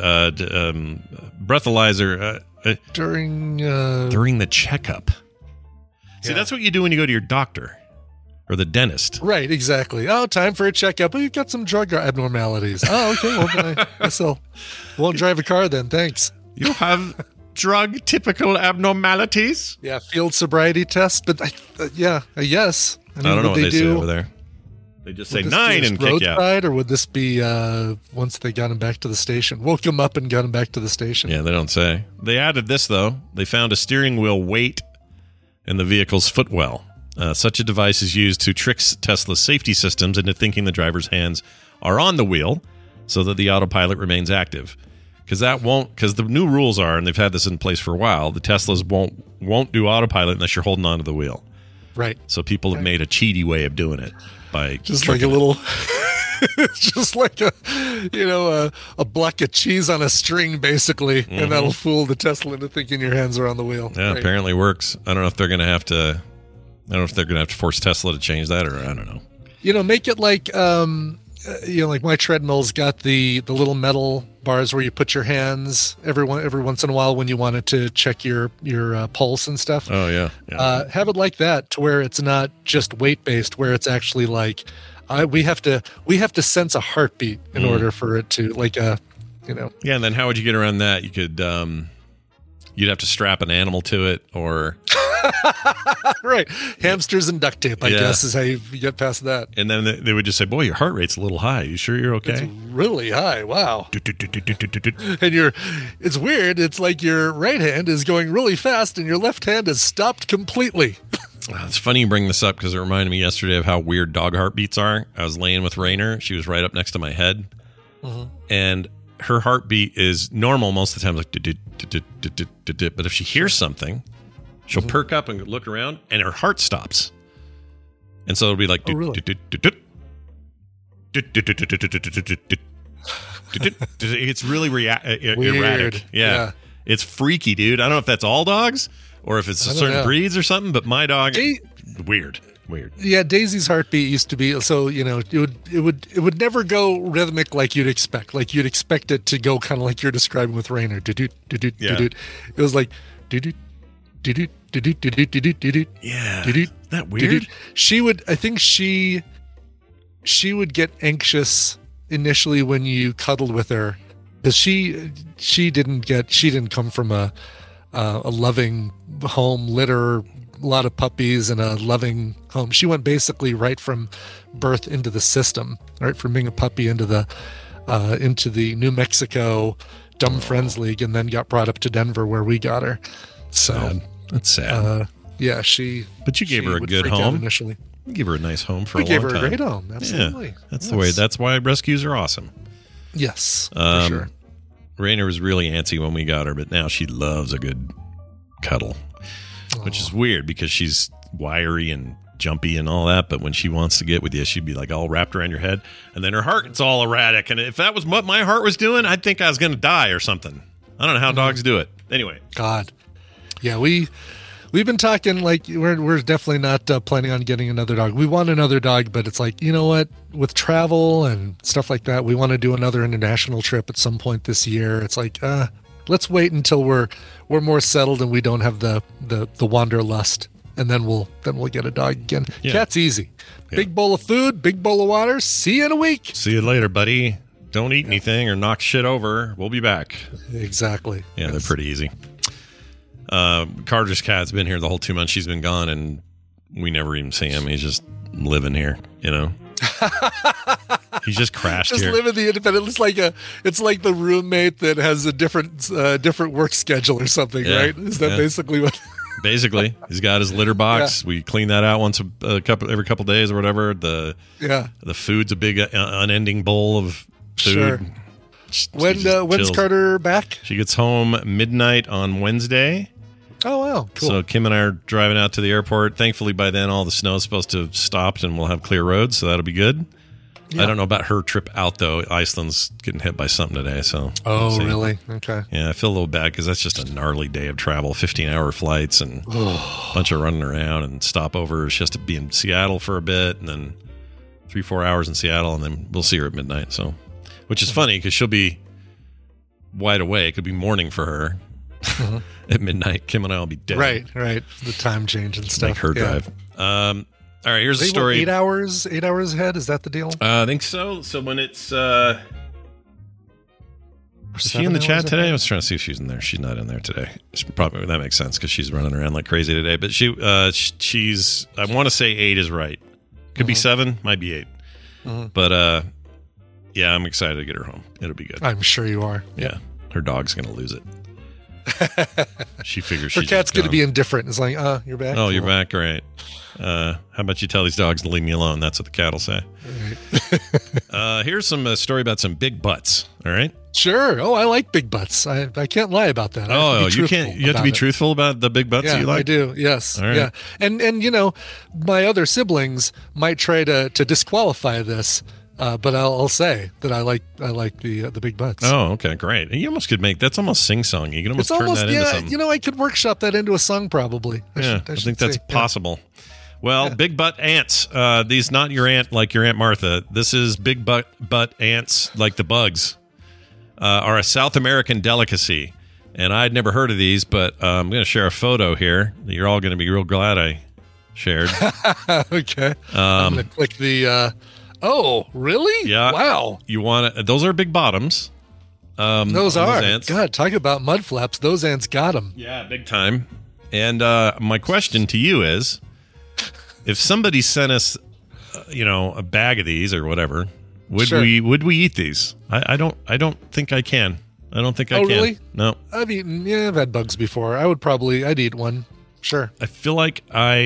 Speaker 1: breathalyzer,
Speaker 2: during
Speaker 1: during the checkup. See, that's what you do when you go to your doctor or the dentist.
Speaker 2: Right, exactly. Oh, time for a checkup. Oh, you've got some drug abnormalities. Oh, okay. Well, then I guess I won't drive a car then. Thanks.
Speaker 1: You have drug typical abnormalities?
Speaker 2: Yeah, field sobriety test. But yes.
Speaker 1: I don't know what they say over there. They just say 9 and kick you out.
Speaker 2: Roadside, or would this be once they got him back to the station? Woke him up and got him back to the station.
Speaker 1: Yeah, they don't say. They added this, though. They found a steering wheel weight in the vehicle's footwell. Such a device is used to trick Tesla's safety systems into thinking the driver's hands are on the wheel so that the autopilot remains active. Because the new rules are, and they've had this in place for a while, the Teslas won't do autopilot unless you're holding onto the wheel.
Speaker 2: Right.
Speaker 1: So people have made a cheaty way of doing it by
Speaker 2: just like a little, it's just like a block of cheese on a string, basically, and that'll fool the Tesla into thinking your hands are on the wheel.
Speaker 1: Yeah,
Speaker 2: right.
Speaker 1: Apparently works. I don't know if they're going to have to. I don't know if they're going to have to force Tesla to change that, or I don't know.
Speaker 2: Make it like like my treadmill's got the little metal bars where you put your hands every once in a while when you wanted to check your pulse and stuff.
Speaker 1: Oh yeah.
Speaker 2: Have it like that, to where it's not just weight based, where it's actually like we have to sense a heartbeat in order for it to
Speaker 1: Yeah, and then how would you get around that? You could you'd have to strap an animal to it, or
Speaker 2: right, hamsters and duct tape, I guess, is how you get past that.
Speaker 1: And then they would just say, "Boy, your heart rate's a little high. You sure you're okay?"
Speaker 2: It's really high. Wow. And it's weird. It's like your right hand is going really fast and your left hand is stopped completely.
Speaker 1: It's funny you bring this up, because it reminded me yesterday of how weird dog heartbeats are. I was laying with Rainer. She was right up next to my head. And her heartbeat is normal most of the time, like, but if she hears something, she'll perk up and look around, and her heart stops. And so it'll be like, it's really erratic. Yeah. It's freaky, dude. I don't know if that's all dogs or if it's certain breeds or something, but my dog, weird. Yeah,
Speaker 2: Daisy's heartbeat used to be so it would never go rhythmic like you'd expect. Like you'd expect it to go kind of like you're describing with Rainer. It was like yeah.
Speaker 1: That weird.
Speaker 2: She would get anxious initially when you cuddled with her, because she didn't come from a loving home, litter, a lot of puppies, and a loving home. She went basically right from birth into the system, right from being a puppy into the New Mexico Dumb Friends League, and then got brought up to Denver where we got her. So
Speaker 1: that's sad.
Speaker 2: yeah, she.
Speaker 1: But you gave
Speaker 2: she
Speaker 1: her a
Speaker 2: would
Speaker 1: good
Speaker 2: freak out
Speaker 1: home.
Speaker 2: initially.
Speaker 1: You give her a nice home for
Speaker 2: We
Speaker 1: a
Speaker 2: gave
Speaker 1: long
Speaker 2: her a
Speaker 1: time.
Speaker 2: great home. Absolutely.
Speaker 1: Yeah, that's the way. That's why rescues are awesome.
Speaker 2: Yes, for sure.
Speaker 1: Rainer was really antsy when we got her, but now she loves a good cuddle, which is weird because she's wiry and jumpy and all that. But when she wants to get with you, she'd be like all wrapped around your head, and then her heart's all erratic. And if that was what my heart was doing, I'd think I was going to die or something. I don't know how dogs do it. Anyway,
Speaker 2: God, yeah, we've been talking like we're definitely not planning on getting another dog. We want another dog, but it's like, you know what? With travel and stuff like that, we want to do another international trip at some point this year. It's like, let's wait until we're more settled and we don't have the wanderlust, and then we'll get a dog again.
Speaker 1: Yeah.
Speaker 2: Cat's easy. Yeah. Big bowl of food, big bowl of water. See you in a week.
Speaker 1: see you later, buddy. Don't eat anything or knock shit over. We'll be back.
Speaker 2: Exactly.
Speaker 1: Yeah, they're pretty easy. Carter's cat's been here the whole 2 months she's been gone, and we never even see him. He's just living here, you know. He's just crashed
Speaker 2: Just
Speaker 1: here.
Speaker 2: living the independent. It's like the roommate that has a different work schedule or something,
Speaker 1: Yeah,
Speaker 2: right? Is that basically what?
Speaker 1: Basically, he's got his litter box. We clean that out once every couple days or whatever. The food's a big unending bowl of food.
Speaker 2: Sure. When's
Speaker 1: chills.
Speaker 2: Carter back?
Speaker 1: She gets home midnight on Wednesday.
Speaker 2: Oh wow, cool.
Speaker 1: So Kim and I are driving out to the airport. Thankfully, by then all the snow is supposed to have stopped, and we'll have clear roads, so that'll be good. Yeah. I don't know about her trip out though. Iceland's getting hit by something today, so.
Speaker 2: Oh really? Okay.
Speaker 1: Yeah, I feel a little bad because that's just a gnarly day of travel. 15-hour flights and a bunch of running around and stopovers. She has to be in Seattle for a bit, and then 3-4 hours in Seattle, and then we'll see her at midnight. So, which is funny because she'll be wide awake. It'll be morning for her. At midnight, Kim and I will be dead.
Speaker 2: Right. The time change and stuff.
Speaker 1: Make her drive. All right, here's the
Speaker 2: What,
Speaker 1: story.
Speaker 2: 8 hours ahead. Is that the deal?
Speaker 1: I think so. So when it's
Speaker 2: Or
Speaker 1: is she in the
Speaker 2: 7
Speaker 1: chat
Speaker 2: hours
Speaker 1: today? I
Speaker 2: ahead?
Speaker 1: was trying to see if she's in there. She's not in there today. Probably that makes sense because she's running around like crazy today. But she's. I want to say 8 is right. Could be 7, might be 8. But yeah, I'm excited to get her home. It'll be good.
Speaker 2: I'm sure you are.
Speaker 1: Yeah, her dog's gonna lose it. She figures
Speaker 2: Her
Speaker 1: she's
Speaker 2: cat's going to
Speaker 1: gone.
Speaker 2: be indifferent. It's like, you're back.
Speaker 1: Oh, you're
Speaker 2: Cool.
Speaker 1: back, right? How about you tell these dogs to leave me alone? That's what the cat will say. Here's some story about some big butts. All right.
Speaker 2: Sure. Oh, I like big butts. I can't lie about that. I have to be
Speaker 1: You
Speaker 2: truthful
Speaker 1: can't. You have to
Speaker 2: about
Speaker 1: be
Speaker 2: it.
Speaker 1: truthful about the big butts
Speaker 2: Yeah,
Speaker 1: you like.
Speaker 2: I do. Yes.
Speaker 1: All right.
Speaker 2: Yeah. And you know, my other siblings might try to disqualify this, but I'll say that I like the big butts.
Speaker 1: Oh, okay, great. You almost could make that's almost sing song. You can almost
Speaker 2: It's
Speaker 1: turn
Speaker 2: almost
Speaker 1: that into something.
Speaker 2: You know, I could workshop that into a song probably.
Speaker 1: I
Speaker 2: should
Speaker 1: think that's
Speaker 2: say. Yeah.
Speaker 1: possible. Well, big butt ants. These not your aunt like your Aunt Martha. This is big butt ants like the bugs. Are a South American delicacy, and I'd never heard of these, but I'm going to share a photo here. You're all going to be real glad I shared.
Speaker 2: Okay. I'm going to click the. Oh, really?
Speaker 1: Yeah.
Speaker 2: Wow.
Speaker 1: You want to? Those are big bottoms.
Speaker 2: Those
Speaker 1: on
Speaker 2: are.
Speaker 1: ants.
Speaker 2: God, talk about mud flaps. Those ants got them.
Speaker 1: Yeah, big time. And my question to you is, if somebody sent us, a bag of these or whatever, would
Speaker 2: Sure.
Speaker 1: we eat these? I don't think I can. I don't think I
Speaker 2: Oh,
Speaker 1: can.
Speaker 2: really?
Speaker 1: No.
Speaker 2: I've had bugs before. I'd eat one. Sure.
Speaker 1: I feel like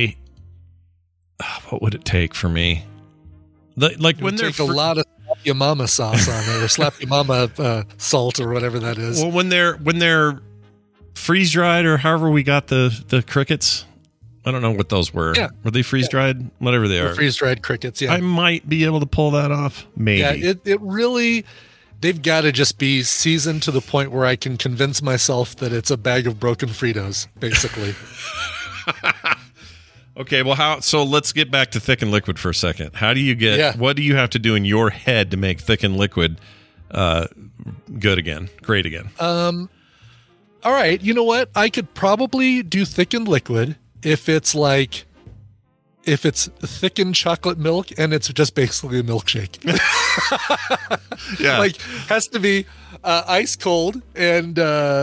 Speaker 1: what would it take for me? Like
Speaker 2: It
Speaker 1: when
Speaker 2: would
Speaker 1: they're
Speaker 2: take a lot of slap your mama sauce on it, or slap your mama salt, or whatever that is.
Speaker 1: well when they're freeze dried or however we got the crickets. I don't know what those were.
Speaker 2: Yeah.
Speaker 1: Were they freeze dried? Whatever they are.
Speaker 2: Freeze dried crickets. Yeah.
Speaker 1: I might be able to pull that off. Maybe.
Speaker 2: Yeah. It really. They've got to just be seasoned to the point where I can convince myself that it's a bag of broken Fritos, basically.
Speaker 1: Okay, well, so let's get back to thick and liquid for a second. How do you what do you have to do in your head to make thick and liquid good again, great again?
Speaker 2: All right, you know what? I could probably do thick and liquid if it's thickened chocolate milk and it's just basically a milkshake.
Speaker 1: Yeah.
Speaker 2: Like, has to be ice cold and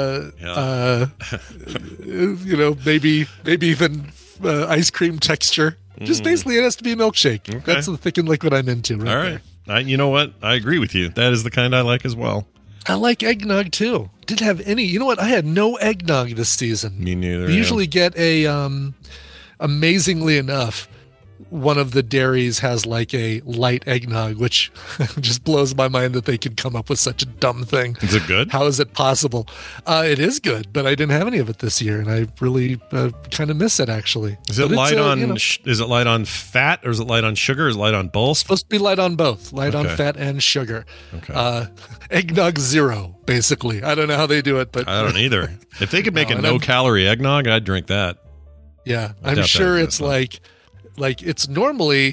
Speaker 2: maybe even ice cream texture. Just basically, it has to be a milkshake.
Speaker 1: Okay.
Speaker 2: That's the thick and liquid I'm into. Right.
Speaker 1: All right. You know what? I agree with you. That is the kind I like as well.
Speaker 2: I like eggnog too. Didn't have any. You know what? I had no eggnog this season.
Speaker 1: Me neither.
Speaker 2: We
Speaker 1: yeah.
Speaker 2: usually get a amazingly enough, one of the dairies has like a light eggnog, which just blows my mind that they could come up with such a dumb thing.
Speaker 1: Is it good?
Speaker 2: How is it possible? It is good, but I didn't have any of it this year, and I really kind of miss it actually.
Speaker 1: Is it light on? Is it light on fat, or is it light on sugar? Or is it light on both?
Speaker 2: Supposed to be light on both, light on
Speaker 1: Okay.
Speaker 2: fat and sugar.
Speaker 1: Okay.
Speaker 2: Eggnog zero, basically. I don't know how they do it, but
Speaker 1: I don't either. If they could make
Speaker 2: No,
Speaker 1: a
Speaker 2: and I'm-
Speaker 1: no-calorie eggnog, I'd drink that.
Speaker 2: yeah,
Speaker 1: I
Speaker 2: I'm
Speaker 1: doubt
Speaker 2: sure
Speaker 1: that
Speaker 2: it's
Speaker 1: exists,
Speaker 2: like it's normally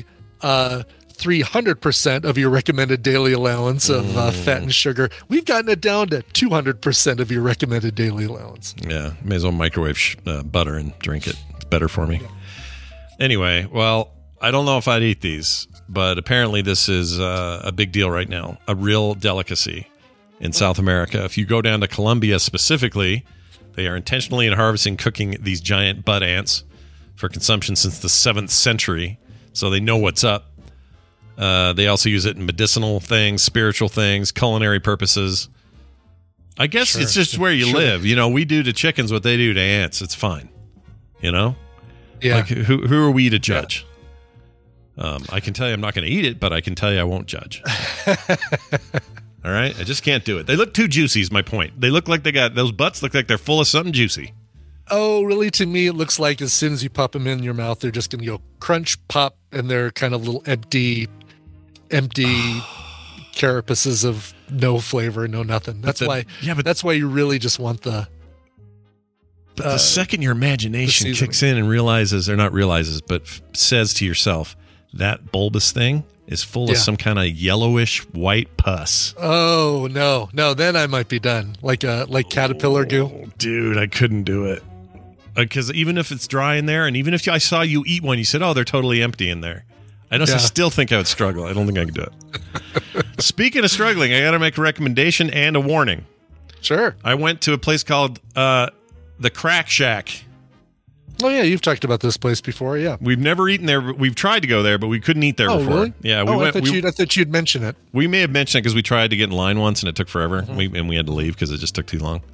Speaker 2: 300% of your recommended daily allowance of fat and sugar. We've gotten it down to 200% of your recommended daily allowance.
Speaker 1: Yeah, may as well microwave butter and drink it. It's better for me. Anyway, well, I don't know if I'd eat these, but apparently this is a big deal right now, a real delicacy in South America. If you go down to Colombia specifically, they are intentionally harvesting, cooking these giant bud ants for consumption since the 7th century, so they know what's up. They also use it in medicinal things, spiritual things, culinary purposes. I guess
Speaker 2: Sure.
Speaker 1: it's just where you
Speaker 2: Sure.
Speaker 1: live. You know, we do to chickens what they do to ants. It's fine. You know?
Speaker 2: Yeah.
Speaker 1: Like, who are we to judge? I can tell you I'm not going to eat it, but I can tell you I won't judge. All right? I just can't do it. They look too juicy is my point. They look like those butts look like they're full of something juicy.
Speaker 2: Oh, really? To me, it looks like as soon as you pop them in your mouth, they're just going to go crunch, pop, and they're kind of little empty carapaces of no flavor, no nothing. That's
Speaker 1: But
Speaker 2: why.
Speaker 1: yeah, but
Speaker 2: that's why you really just want the.
Speaker 1: But the second your imagination
Speaker 2: the
Speaker 1: kicks in and says to yourself, that bulbous thing is full of
Speaker 2: Yeah.
Speaker 1: some kind of yellowish white pus.
Speaker 2: Oh no, then I might be done. Like caterpillar goo.
Speaker 1: Oh, dude, I couldn't do it. Because even if it's dry in there, and even if I saw you eat one, you said, "Oh, they're totally empty in there." I
Speaker 2: Yeah.
Speaker 1: still think I would struggle. I don't think I can do it. Speaking of struggling, I got to make a recommendation and a warning.
Speaker 2: Sure.
Speaker 1: I went to a place called the Crack Shack.
Speaker 2: Oh yeah, you've talked about this place before. Yeah.
Speaker 1: We've never eaten there. We've tried to go there, but we couldn't eat there
Speaker 2: Oh
Speaker 1: before.
Speaker 2: really?
Speaker 1: Yeah, we
Speaker 2: I
Speaker 1: went.
Speaker 2: thought you'd mention it.
Speaker 1: We may have mentioned it because we tried to get in line once and it took forever. And we had to leave because it just took too long.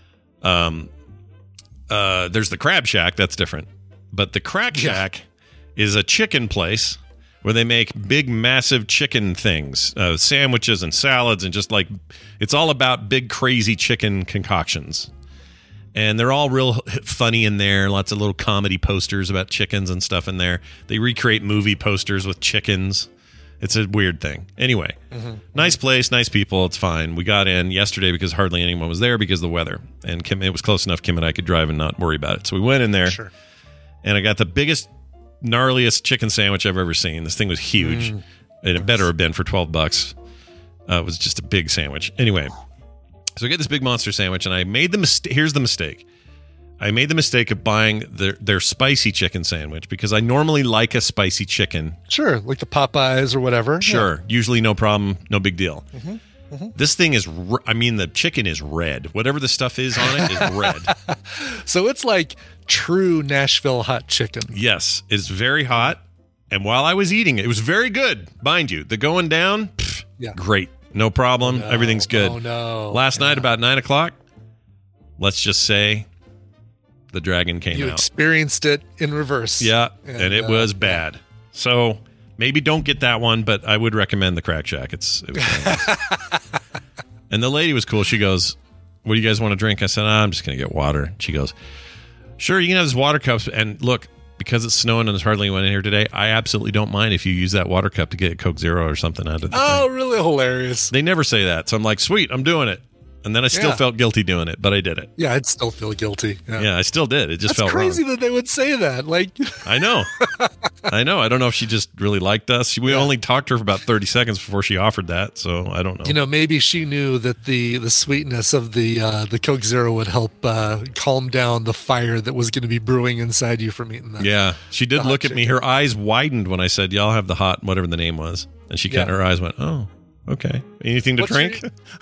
Speaker 1: There's the Crab Shack. That's different. But the Crack Shack is a chicken place where they make big, massive chicken things, sandwiches and salads, and just like it's all about big, crazy chicken concoctions. And they're all real funny in there. Lots of little comedy posters about chickens and stuff in there. They recreate movie posters with chickens. It's a weird thing. Anyway, nice place, nice people. It's fine. We got in yesterday because hardly anyone was there because of the weather. And Kim, it was close enough Kim and I could drive and not worry about it. So we went in there.
Speaker 2: Sure.
Speaker 1: And I got the biggest, gnarliest chicken sandwich I've ever seen. This thing was huge. And it better have been for $12. It was just a big sandwich. Anyway, so I get this big monster sandwich, and I made the mistake. Here's the mistake. I made the mistake of buying their spicy chicken sandwich because I normally like a spicy chicken.
Speaker 2: Sure, like the Popeyes or whatever.
Speaker 1: Sure. Usually no problem, no big deal. This thing is, the chicken is red. Whatever the stuff is on it is red.
Speaker 2: Yeah. So it's like true Nashville hot chicken.
Speaker 1: Yes, it's very hot. And while I was eating it, it was very good, mind you. The going down, great. No problem. Everything's good.
Speaker 2: Oh, no.
Speaker 1: Last night about 9 o'clock, let's just say the dragon came
Speaker 2: You
Speaker 1: out.
Speaker 2: experienced it in reverse.
Speaker 1: Yeah, and it was bad. So maybe don't get that one, but I would recommend the Crack Shack. It was very nice. And the lady was cool. She goes, "What do you guys want to drink?" I said, "I'm just going to get water." She goes, "Sure, you can have this water cup." And look, because it's snowing and there's hardly anyone in here today, I absolutely don't mind if you use that water cup to get a Coke Zero or something out of the
Speaker 2: Oh,
Speaker 1: thing.
Speaker 2: really hilarious.
Speaker 1: They never say that. So I'm like, sweet, I'm doing it. And then I still felt guilty doing it, but I did it.
Speaker 2: Yeah, I'd still feel guilty.
Speaker 1: Yeah, I still did. It just
Speaker 2: That's
Speaker 1: felt
Speaker 2: crazy
Speaker 1: wrong.
Speaker 2: that they would say that. Like,
Speaker 1: I know. I know. I don't know if she just really liked us. We only talked to her for about 30 seconds before she offered that, so I don't know.
Speaker 2: maybe she knew that the sweetness of the Coke Zero would help calm down the fire that was going to be brewing inside you from eating that.
Speaker 1: Yeah, she did
Speaker 2: hot
Speaker 1: look at me.
Speaker 2: chicken.
Speaker 1: Her eyes widened when I said, "Yeah, I'll have the hot," whatever the name was. And she kind of, her eyes went, "Oh, okay. Anything to
Speaker 2: What's
Speaker 1: drink?"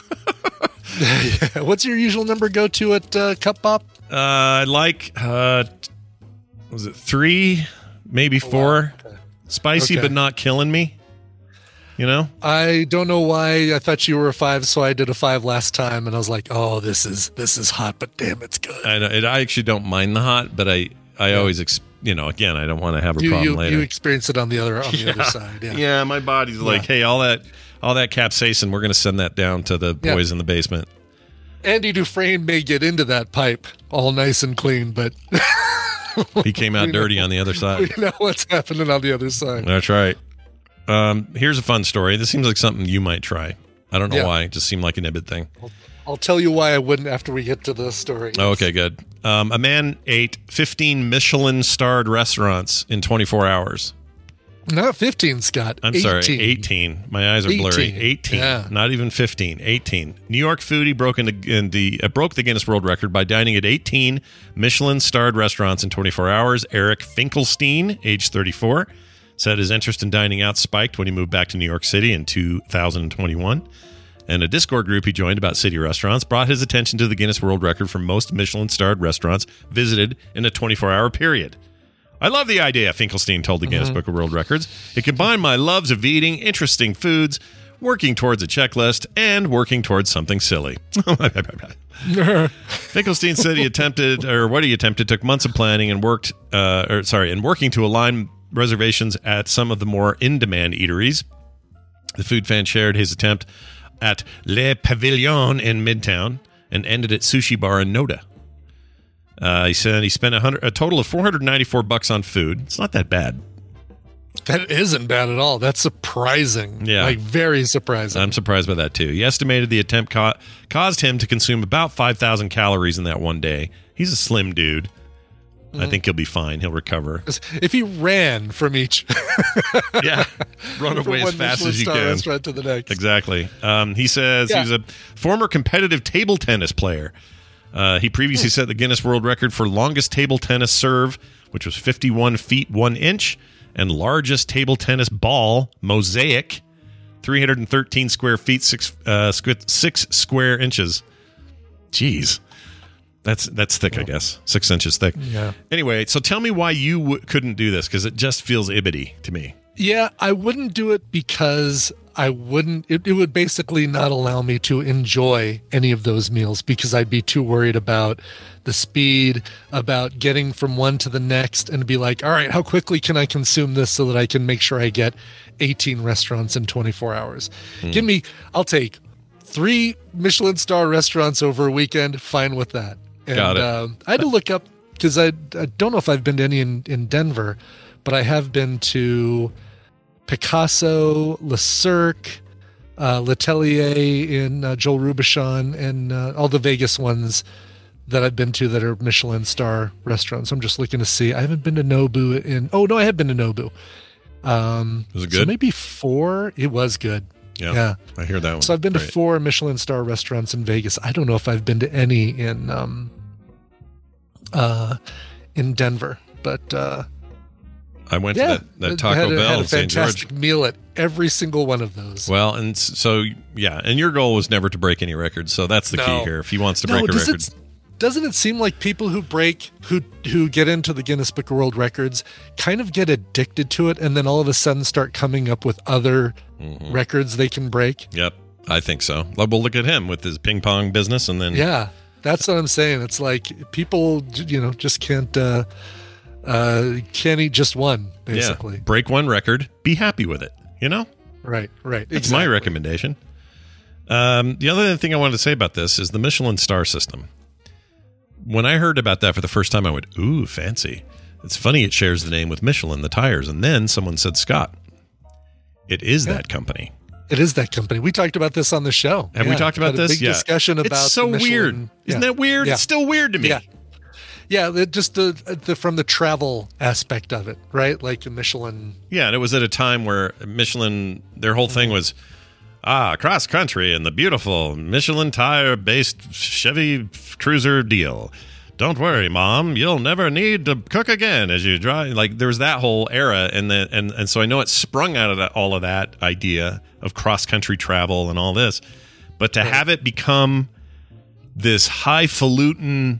Speaker 2: What's your usual number go to at Cup Pop?
Speaker 1: I like, was it 3, maybe 4?
Speaker 2: Okay.
Speaker 1: Spicy,
Speaker 2: Okay.
Speaker 1: but not killing me. You know?
Speaker 2: I don't know why I thought you were a 5, so I did a 5 last time, and I was like, "Oh, this is hot, but damn, it's good."
Speaker 1: I know. I actually don't mind the hot, but I always again, I don't want to have a problem later.
Speaker 2: You experience it on the other side. Yeah.
Speaker 1: Yeah, my body's like, hey, all that capsaicin, we're going to send that down to the boys in the basement.
Speaker 2: Andy Dufresne may get into that pipe all nice and clean, but
Speaker 1: he came out dirty on the other side.
Speaker 2: We know what's happening on the other side.
Speaker 1: That's right. Here's a fun story. This seems like something you might try. I don't know why. It just seemed like an Ibbott thing.
Speaker 2: I'll tell you why I wouldn't after we get to the story.
Speaker 1: Oh, okay, good. A man ate 15 Michelin-starred restaurants in 24 hours.
Speaker 2: Not 15, Scott.
Speaker 1: I'm
Speaker 2: 18.
Speaker 1: sorry, 18. My eyes are blurry. 18.
Speaker 2: Yeah.
Speaker 1: Not even 15. 18. New York foodie broke the Guinness World Record by dining at 18 Michelin-starred restaurants in 24 hours. Eric Finkelstein, age 34, said his interest in dining out spiked when he moved back to New York City in 2021. And a Discord group he joined about city restaurants brought his attention to the Guinness World Record for most Michelin-starred restaurants visited in a 24-hour period. I love the idea, Finkelstein told the Guinness Book of World Records. It combined my loves of eating interesting foods, working towards a checklist, and working towards something silly. Finkelstein said he attempted took months of planning and working to align reservations at some of the more in-demand eateries. The food fan shared his attempt at Le Pavillon in Midtown and ended at Sushi Bar in Noda. He said he spent a total of $494 on food. It's not that bad.
Speaker 2: That isn't bad at all. That's surprising.
Speaker 1: Yeah.
Speaker 2: Like, very surprising.
Speaker 1: I'm surprised by that, too. He estimated the attempt caused him to consume about 5,000 calories in that one day. He's a slim dude. I think he'll be fine. He'll recover.
Speaker 2: If he ran from each...
Speaker 1: Run away as fast as you can.
Speaker 2: Restaurant to the next.
Speaker 1: Exactly. He says he's a former competitive table tennis player. He previously set the Guinness World Record for longest table tennis serve, which was 51 feet 1 inch, and largest table tennis ball, mosaic, 313 square feet, 6 square inches. Jeez. That's thick, I guess. 6 inches thick.
Speaker 2: Yeah.
Speaker 1: Anyway, so tell me why you couldn't do this, because it just feels Ibbity to me.
Speaker 2: Yeah, I wouldn't do it because it would basically not allow me to enjoy any of those meals because I'd be too worried about the speed, about getting from one to the next, and be like, all right, how quickly can I consume this so that I can make sure I get 18 restaurants in 24 hours? I'll take 3 Michelin star restaurants over a weekend, fine with that. And,
Speaker 1: Got it.
Speaker 2: I had to look up, because I don't know if I've been to any in Denver, but I have been to Picasso, Le Cirque, L'Atelier in Joel Robuchon, and all the Vegas ones that I've been to that are Michelin star restaurants. I'm just looking to see. I haven't been to Nobu I have been to Nobu.
Speaker 1: Was it good?
Speaker 2: So maybe 4. It was good. Yeah.
Speaker 1: I hear that one.
Speaker 2: So I've been to 4 Michelin star restaurants in Vegas. I don't know if I've been to any in Denver, but
Speaker 1: I went to that Taco Bell
Speaker 2: had
Speaker 1: in
Speaker 2: a
Speaker 1: St. George.
Speaker 2: fantastic meal at every single one of those.
Speaker 1: Well, and so, and your goal was never to break any records, so that's the key here. If he wants to break a record.
Speaker 2: Doesn't it seem like people who get into the Guinness Book of World Records kind of get addicted to it and then all of a sudden start coming up with other records they can break?
Speaker 1: Yep, I think so. Well, look at him with his ping pong business, and then
Speaker 2: that's what I'm saying. It's like people, just can't eat just one, basically.
Speaker 1: Yeah. Break one record, be happy with it.
Speaker 2: Right.
Speaker 1: That's my recommendation. The other thing I wanted to say about this is the Michelin star system. When I heard about that for the first time, I went, ooh, fancy. It's funny it shares the name with Michelin, the tires. And then someone said, Scott, it is that company.
Speaker 2: It is that company. We talked about this on the show.
Speaker 1: Have we talked about this?
Speaker 2: Big discussion about
Speaker 1: it's so weird. Isn't that weird? Yeah. It's still weird to me.
Speaker 2: Yeah, just the from the travel aspect of it, right? Like Michelin.
Speaker 1: Yeah, and it was at a time where Michelin, their whole thing was, cross country and the beautiful Michelin tire-based Chevy Cruiser deal. Don't worry, Mom, you'll never need to cook again as you drive. Like, there was that whole era, and so I know it sprung out of all of that idea of cross-country travel and all this. But to have it become this highfalutin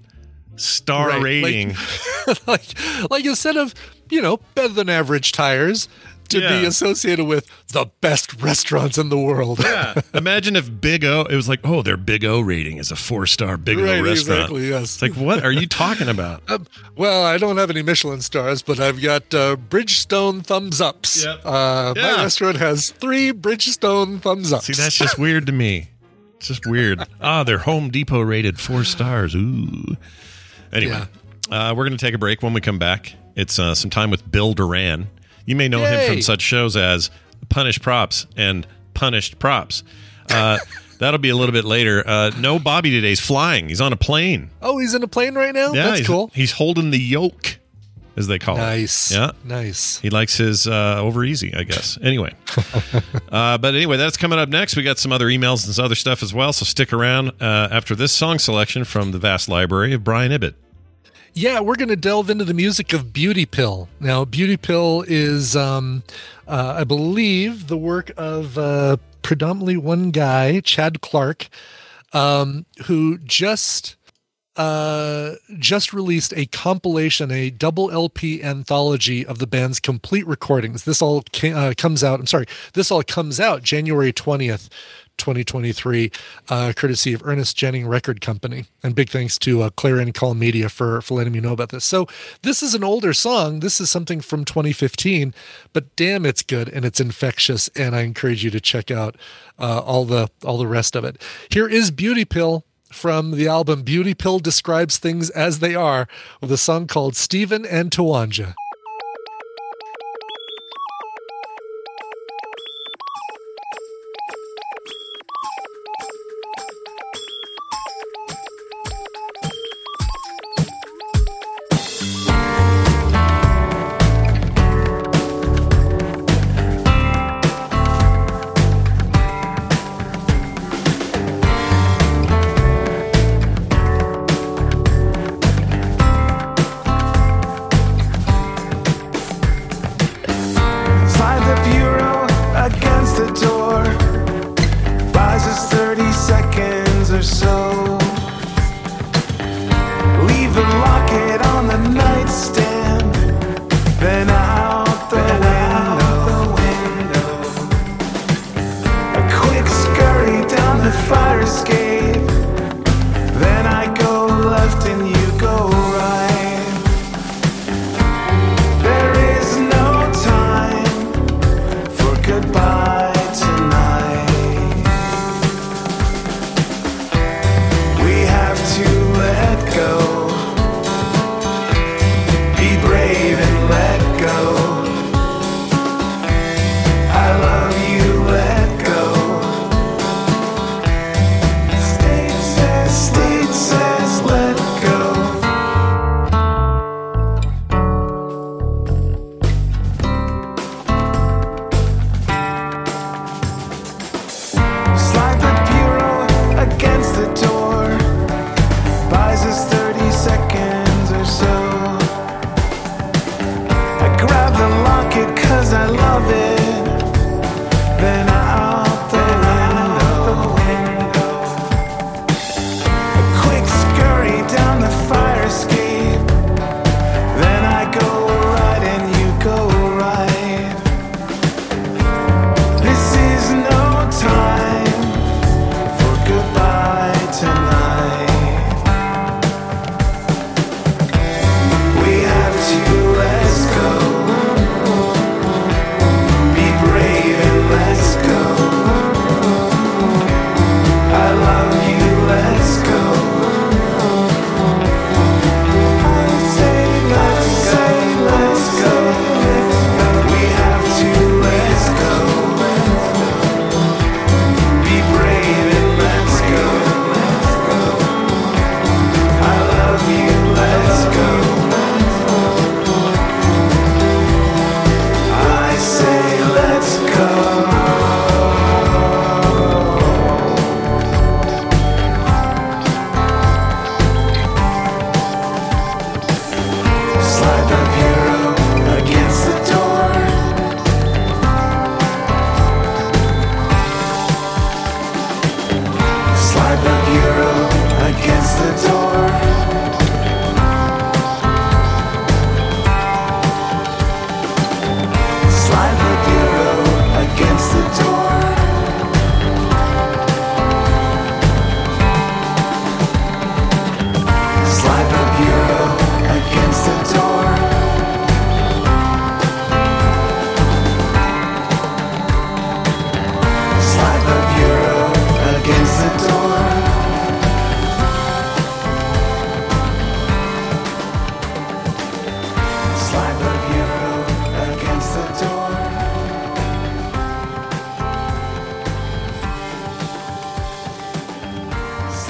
Speaker 1: star rating,
Speaker 2: like instead of better than average tires, to
Speaker 1: Yeah.
Speaker 2: be associated with the best restaurants in the world.
Speaker 1: Yeah. Imagine if Big O, it was like, oh, their Big O rating is a 4-star Big O
Speaker 2: Right,
Speaker 1: restaurant.
Speaker 2: exactly, yes.
Speaker 1: It's like, what are you talking about?
Speaker 2: Well, I don't have any Michelin stars, but I've got Bridgestone thumbs ups.
Speaker 1: Yep.
Speaker 2: My
Speaker 1: Yeah.
Speaker 2: restaurant has 3 Bridgestone thumbs ups.
Speaker 1: See, that's just weird to me. It's just weird. They're Home Depot rated 4 stars. Ooh. Anyway, we're going to take a break. When we come back, it's some time with Bill Duran. You may know him
Speaker 2: Yay.
Speaker 1: from such shows as Punished Props and Punished Props. That'll be a little bit later. No Bobby today. He's flying. He's on a plane.
Speaker 2: Oh, he's in a plane right now?
Speaker 1: Yeah,
Speaker 2: That's cool.
Speaker 1: He's holding the yoke, as they call
Speaker 2: Nice.
Speaker 1: it. Yeah.
Speaker 2: Nice.
Speaker 1: He likes his over easy, I guess. Anyway. But anyway, that's coming up next. We got some other emails and some other stuff as well. So stick around after this song selection from the vast library of Brian Ibbett.
Speaker 2: Yeah, we're going to delve into the music of Beauty Pill. Now, Beauty Pill is, I believe, the work of predominantly one guy, Chad Clark, who just released a compilation, a double LP anthology of the band's complete recordings. This all comes out January 20th, 2023, courtesy of Ernest Jennings Record Company. And big thanks to Clarion Call Media for letting me know about this. So this is an older song. This is something from 2015, but damn, it's good and it's infectious. And I encourage you to check out all the rest of it. Here is Beauty Pill from the album Beauty Pill Describes Things as They Are, with a song called Stephen and Tawanja.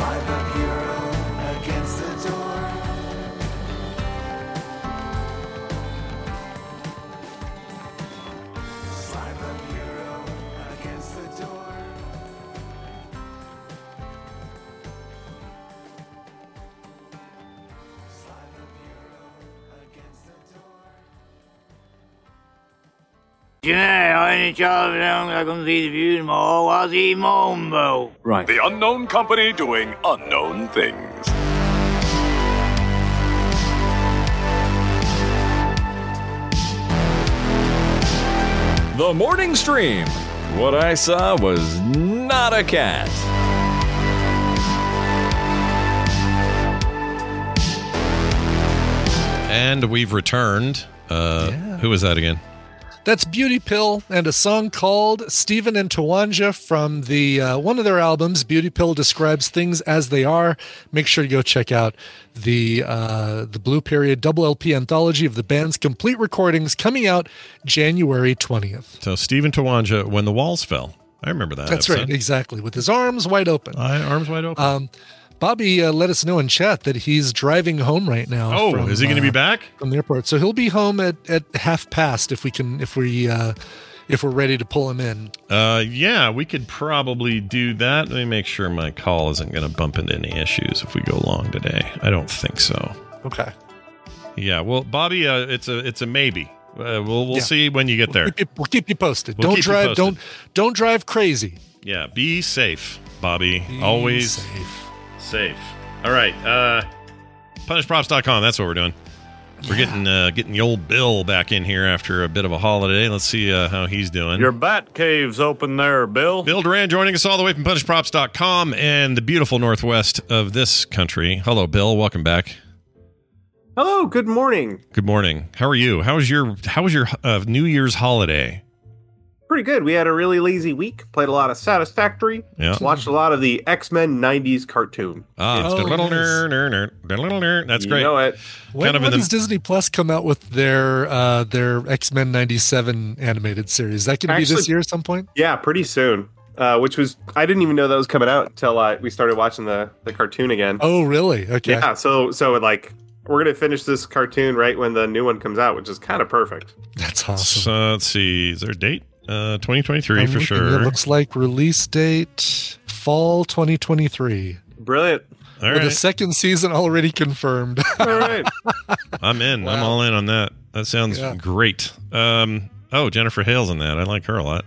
Speaker 6: Slide up hero against the door. Slide up hero against the door. Slide up hero against the door.
Speaker 5: Right. The unknown company doing unknown things. The morning stream. What I saw was not a cat.
Speaker 1: And we've returned. Who was that again?
Speaker 2: That's Beauty Pill and a song called Stephen and Tawanja from the one of their albums. Beauty Pill describes things as they are. Make sure to go check out the Blue Period double LP anthology of the band's complete recordings coming out January 20th.
Speaker 1: So Stephen Tawanja, When the Walls Fell. I remember that.
Speaker 2: That's
Speaker 1: episode.
Speaker 2: right, exactly. With his arms wide open.
Speaker 1: Arms wide open.
Speaker 2: Bobby let us know in chat that he's driving home right now.
Speaker 1: Oh, is he going to be back
Speaker 2: from the airport? So he'll be home at 12:30 if we're ready to pull him in.
Speaker 1: Yeah, we could probably do that. Let me make sure my call isn't going to bump into any issues if we go long today. I don't think so.
Speaker 2: Okay.
Speaker 1: Yeah. Well, Bobby, it's a maybe. We'll see when you get there.
Speaker 2: We'll keep you posted.
Speaker 1: We'll keep you posted.
Speaker 2: Don't drive crazy.
Speaker 1: Yeah. Be safe, Bobby.
Speaker 2: Be
Speaker 1: Always
Speaker 2: safe.
Speaker 1: All right. Punishprops.com. That's what we're doing. We're getting the old Bill back in here after a bit of a holiday. Let's see how he's doing.
Speaker 7: Your bat cave's open there, Bill.
Speaker 1: Bill Duran joining us all the way from punishprops.com and the beautiful northwest of this country. Hello, Bill. Welcome back.
Speaker 8: Hello. Good morning.
Speaker 1: Good morning. How are you? How was your New Year's holiday?
Speaker 8: Pretty good. We had a really lazy week. Played a lot of Satisfactory.
Speaker 1: Yeah.
Speaker 8: Watched a lot of the X-Men 90s cartoon.
Speaker 1: That's great.
Speaker 8: You know it.
Speaker 2: When does Disney Plus come out with their X-Men 97 animated series? Is that going to be this year at some point?
Speaker 8: Yeah, pretty soon. Which was, I didn't even know that was coming out until we started watching the cartoon again.
Speaker 2: Oh, really? Okay.
Speaker 8: Yeah, so like, we're going to finish this cartoon right when the new one comes out, which is kind of perfect.
Speaker 2: That's awesome.
Speaker 1: So, let's see. Is there a date? 2023 for sure.
Speaker 2: It looks like release date fall 2023.
Speaker 8: Brilliant.
Speaker 1: All
Speaker 2: With
Speaker 1: right.
Speaker 2: a second season already confirmed.
Speaker 8: All right.
Speaker 1: I'm in.
Speaker 2: Wow.
Speaker 1: I'm all in on that. That sounds great. Jennifer Hale's in that. I like her a lot.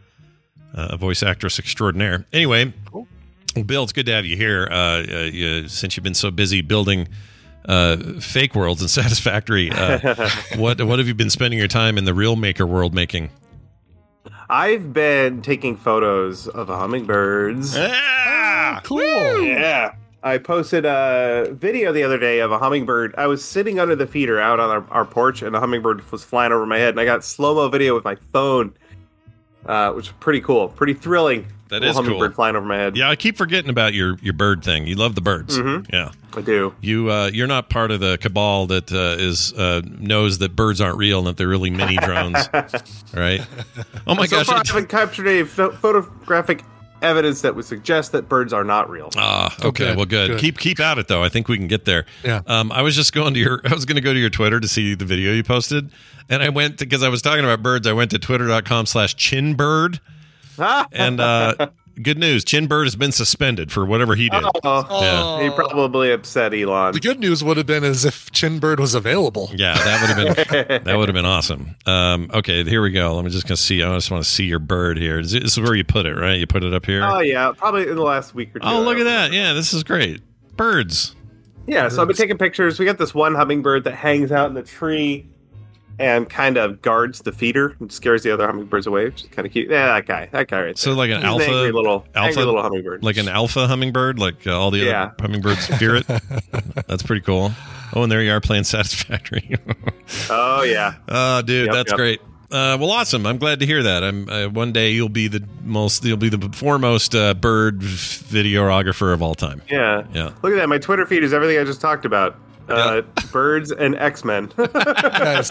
Speaker 1: A voice actress extraordinaire. Anyway,
Speaker 2: cool.
Speaker 1: Bill, it's good to have you here. Since you've been so busy building fake worlds and Satisfactory, what have you been spending your time in the real maker world making?
Speaker 8: I've been taking photos of hummingbirds.
Speaker 1: Ah,
Speaker 2: cool.
Speaker 8: Yeah. I posted a video the other day of a hummingbird. I was sitting under the feeder out on our porch, and a hummingbird was flying over my head, and I got slow-mo video with my phone, which was pretty cool. Pretty thrilling.
Speaker 1: That is
Speaker 8: hummingbird
Speaker 1: cool.
Speaker 8: flying over my head.
Speaker 1: Yeah, I keep forgetting about your bird thing. You love the birds.
Speaker 8: Mm-hmm.
Speaker 1: Yeah,
Speaker 8: I do.
Speaker 1: You're not part of the cabal that knows that birds aren't real and that they're really mini drones, right? Oh my gosh!
Speaker 8: So far, I haven't captured any photographic evidence that would suggest that birds are not real.
Speaker 1: Okay. Well, good. Keep at it though. I think we can get there.
Speaker 2: Yeah.
Speaker 1: I was going to go to your Twitter to see the video you posted, and I went because I was talking about birds. I went to twitter.com/chinbird. And good news, Chinbird has been suspended for whatever he did.
Speaker 8: Yeah. He probably upset Elon.
Speaker 2: The good news would have been as if Chinbird was available.
Speaker 1: Yeah, that would have been awesome. Okay, here we go. I'm just gonna see. I just want to see your bird here. This is where you put it, right? You put it up here.
Speaker 8: Oh yeah, probably in the last week or two.
Speaker 1: Oh, look at that! Yeah, this is great. Birds.
Speaker 8: Yeah, so I've been taking pictures. We got this one hummingbird that hangs out in the tree and kind of guards the feeder and scares the other hummingbirds away, which is kind of cute. Yeah, that guy right there.
Speaker 1: So like an
Speaker 8: He's
Speaker 1: alpha,
Speaker 8: angry little hummingbird.
Speaker 1: Like an alpha hummingbird, like all the other hummingbirds fear it. That's pretty cool. Oh, and there you are playing Satisfactory.
Speaker 8: Oh yeah.
Speaker 1: Oh, dude, that's great. Well, awesome. I'm glad to hear that. One day you'll be the foremost bird videographer of all time.
Speaker 8: Yeah. Look at that. My Twitter feed is everything I just talked about. Birds and X-Men.
Speaker 2: Nice.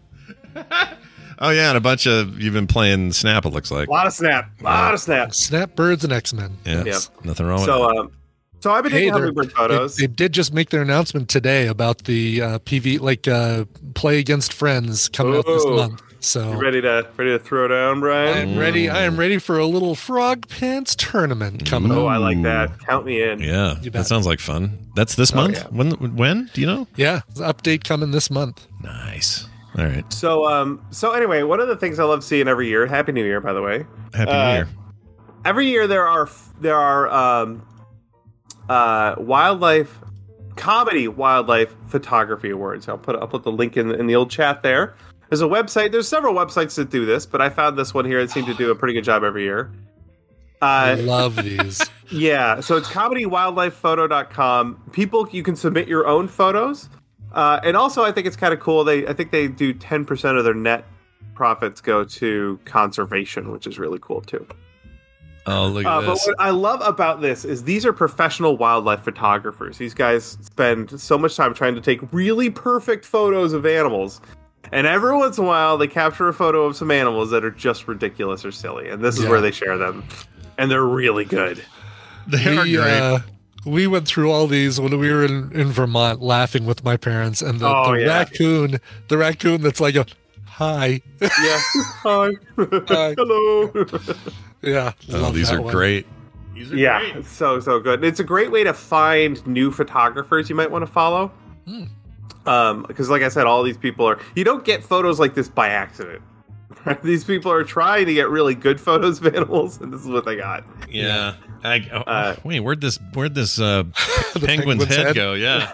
Speaker 1: Oh yeah, and a bunch of you've been playing Snap. It looks like
Speaker 8: A lot of Snap.
Speaker 2: Snap, Birds, and X-Men.
Speaker 1: Yeah,
Speaker 8: Yeah.
Speaker 1: nothing wrong with
Speaker 8: So,
Speaker 1: that.
Speaker 8: So I've been taking hummingbird photos.
Speaker 2: They did just make their announcement today about the Play Against Friends coming out this month. So
Speaker 8: you ready to throw down, Brian?
Speaker 2: I'm ready. I am ready for a little Frog Pants tournament coming up.
Speaker 8: Oh, I like that. Count me in.
Speaker 1: Yeah, that sounds like fun. That's this month?
Speaker 8: Yeah.
Speaker 1: When? Do you know?
Speaker 2: Yeah, the update coming this month.
Speaker 1: Nice. All right.
Speaker 8: So anyway, one of the things I love seeing every year, Happy New Year, by the way.
Speaker 1: Happy New Year.
Speaker 8: Every year there are comedy wildlife photography awards. I'll put the link in the old chat there. There's a website. There's several websites that do this, but I found this one here that seemed to do a pretty good job every year.
Speaker 2: I love these.
Speaker 8: Yeah, so it's comedywildlifephoto.com. People, you can submit your own photos. And also, I think it's kind of cool. I think they do 10% of their net profits go to conservation, which is really cool too.
Speaker 1: Oh, look at this.
Speaker 8: But what I love about this is these are professional wildlife photographers. These guys spend so much time trying to take really perfect photos of animals. And every once in a while, they capture a photo of some animals that are just ridiculous or silly. And this is where they share them. And they're really good.
Speaker 1: They are great.
Speaker 2: We went through all these when we were in Vermont laughing with my parents. And the raccoon that's like, hi.
Speaker 8: Yeah. Hi.
Speaker 2: Hi.
Speaker 8: Hello.
Speaker 2: Yeah.
Speaker 1: These are great.
Speaker 8: These are great. It's so good. It's a great way to find new photographers you might want to follow. Because like I said, all these people you don't get photos like this by accident. Right? These people are trying to get really good photos of animals, and this is what they got.
Speaker 1: Yeah. Wait, where'd this penguin's head go? Yeah.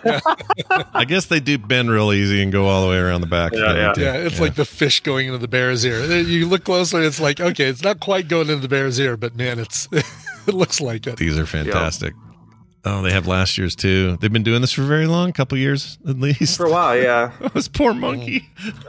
Speaker 1: I guess they do bend real easy and go all the way around the back.
Speaker 2: Yeah, it's like the fish going into the bear's ear. You look closer, it's like, okay, it's not quite going into the bear's ear, but man, it looks like it.
Speaker 1: These are fantastic. Oh, they have last year's too. They've been doing this for very long, couple years at least.
Speaker 8: For a while, yeah.
Speaker 1: This poor monkey.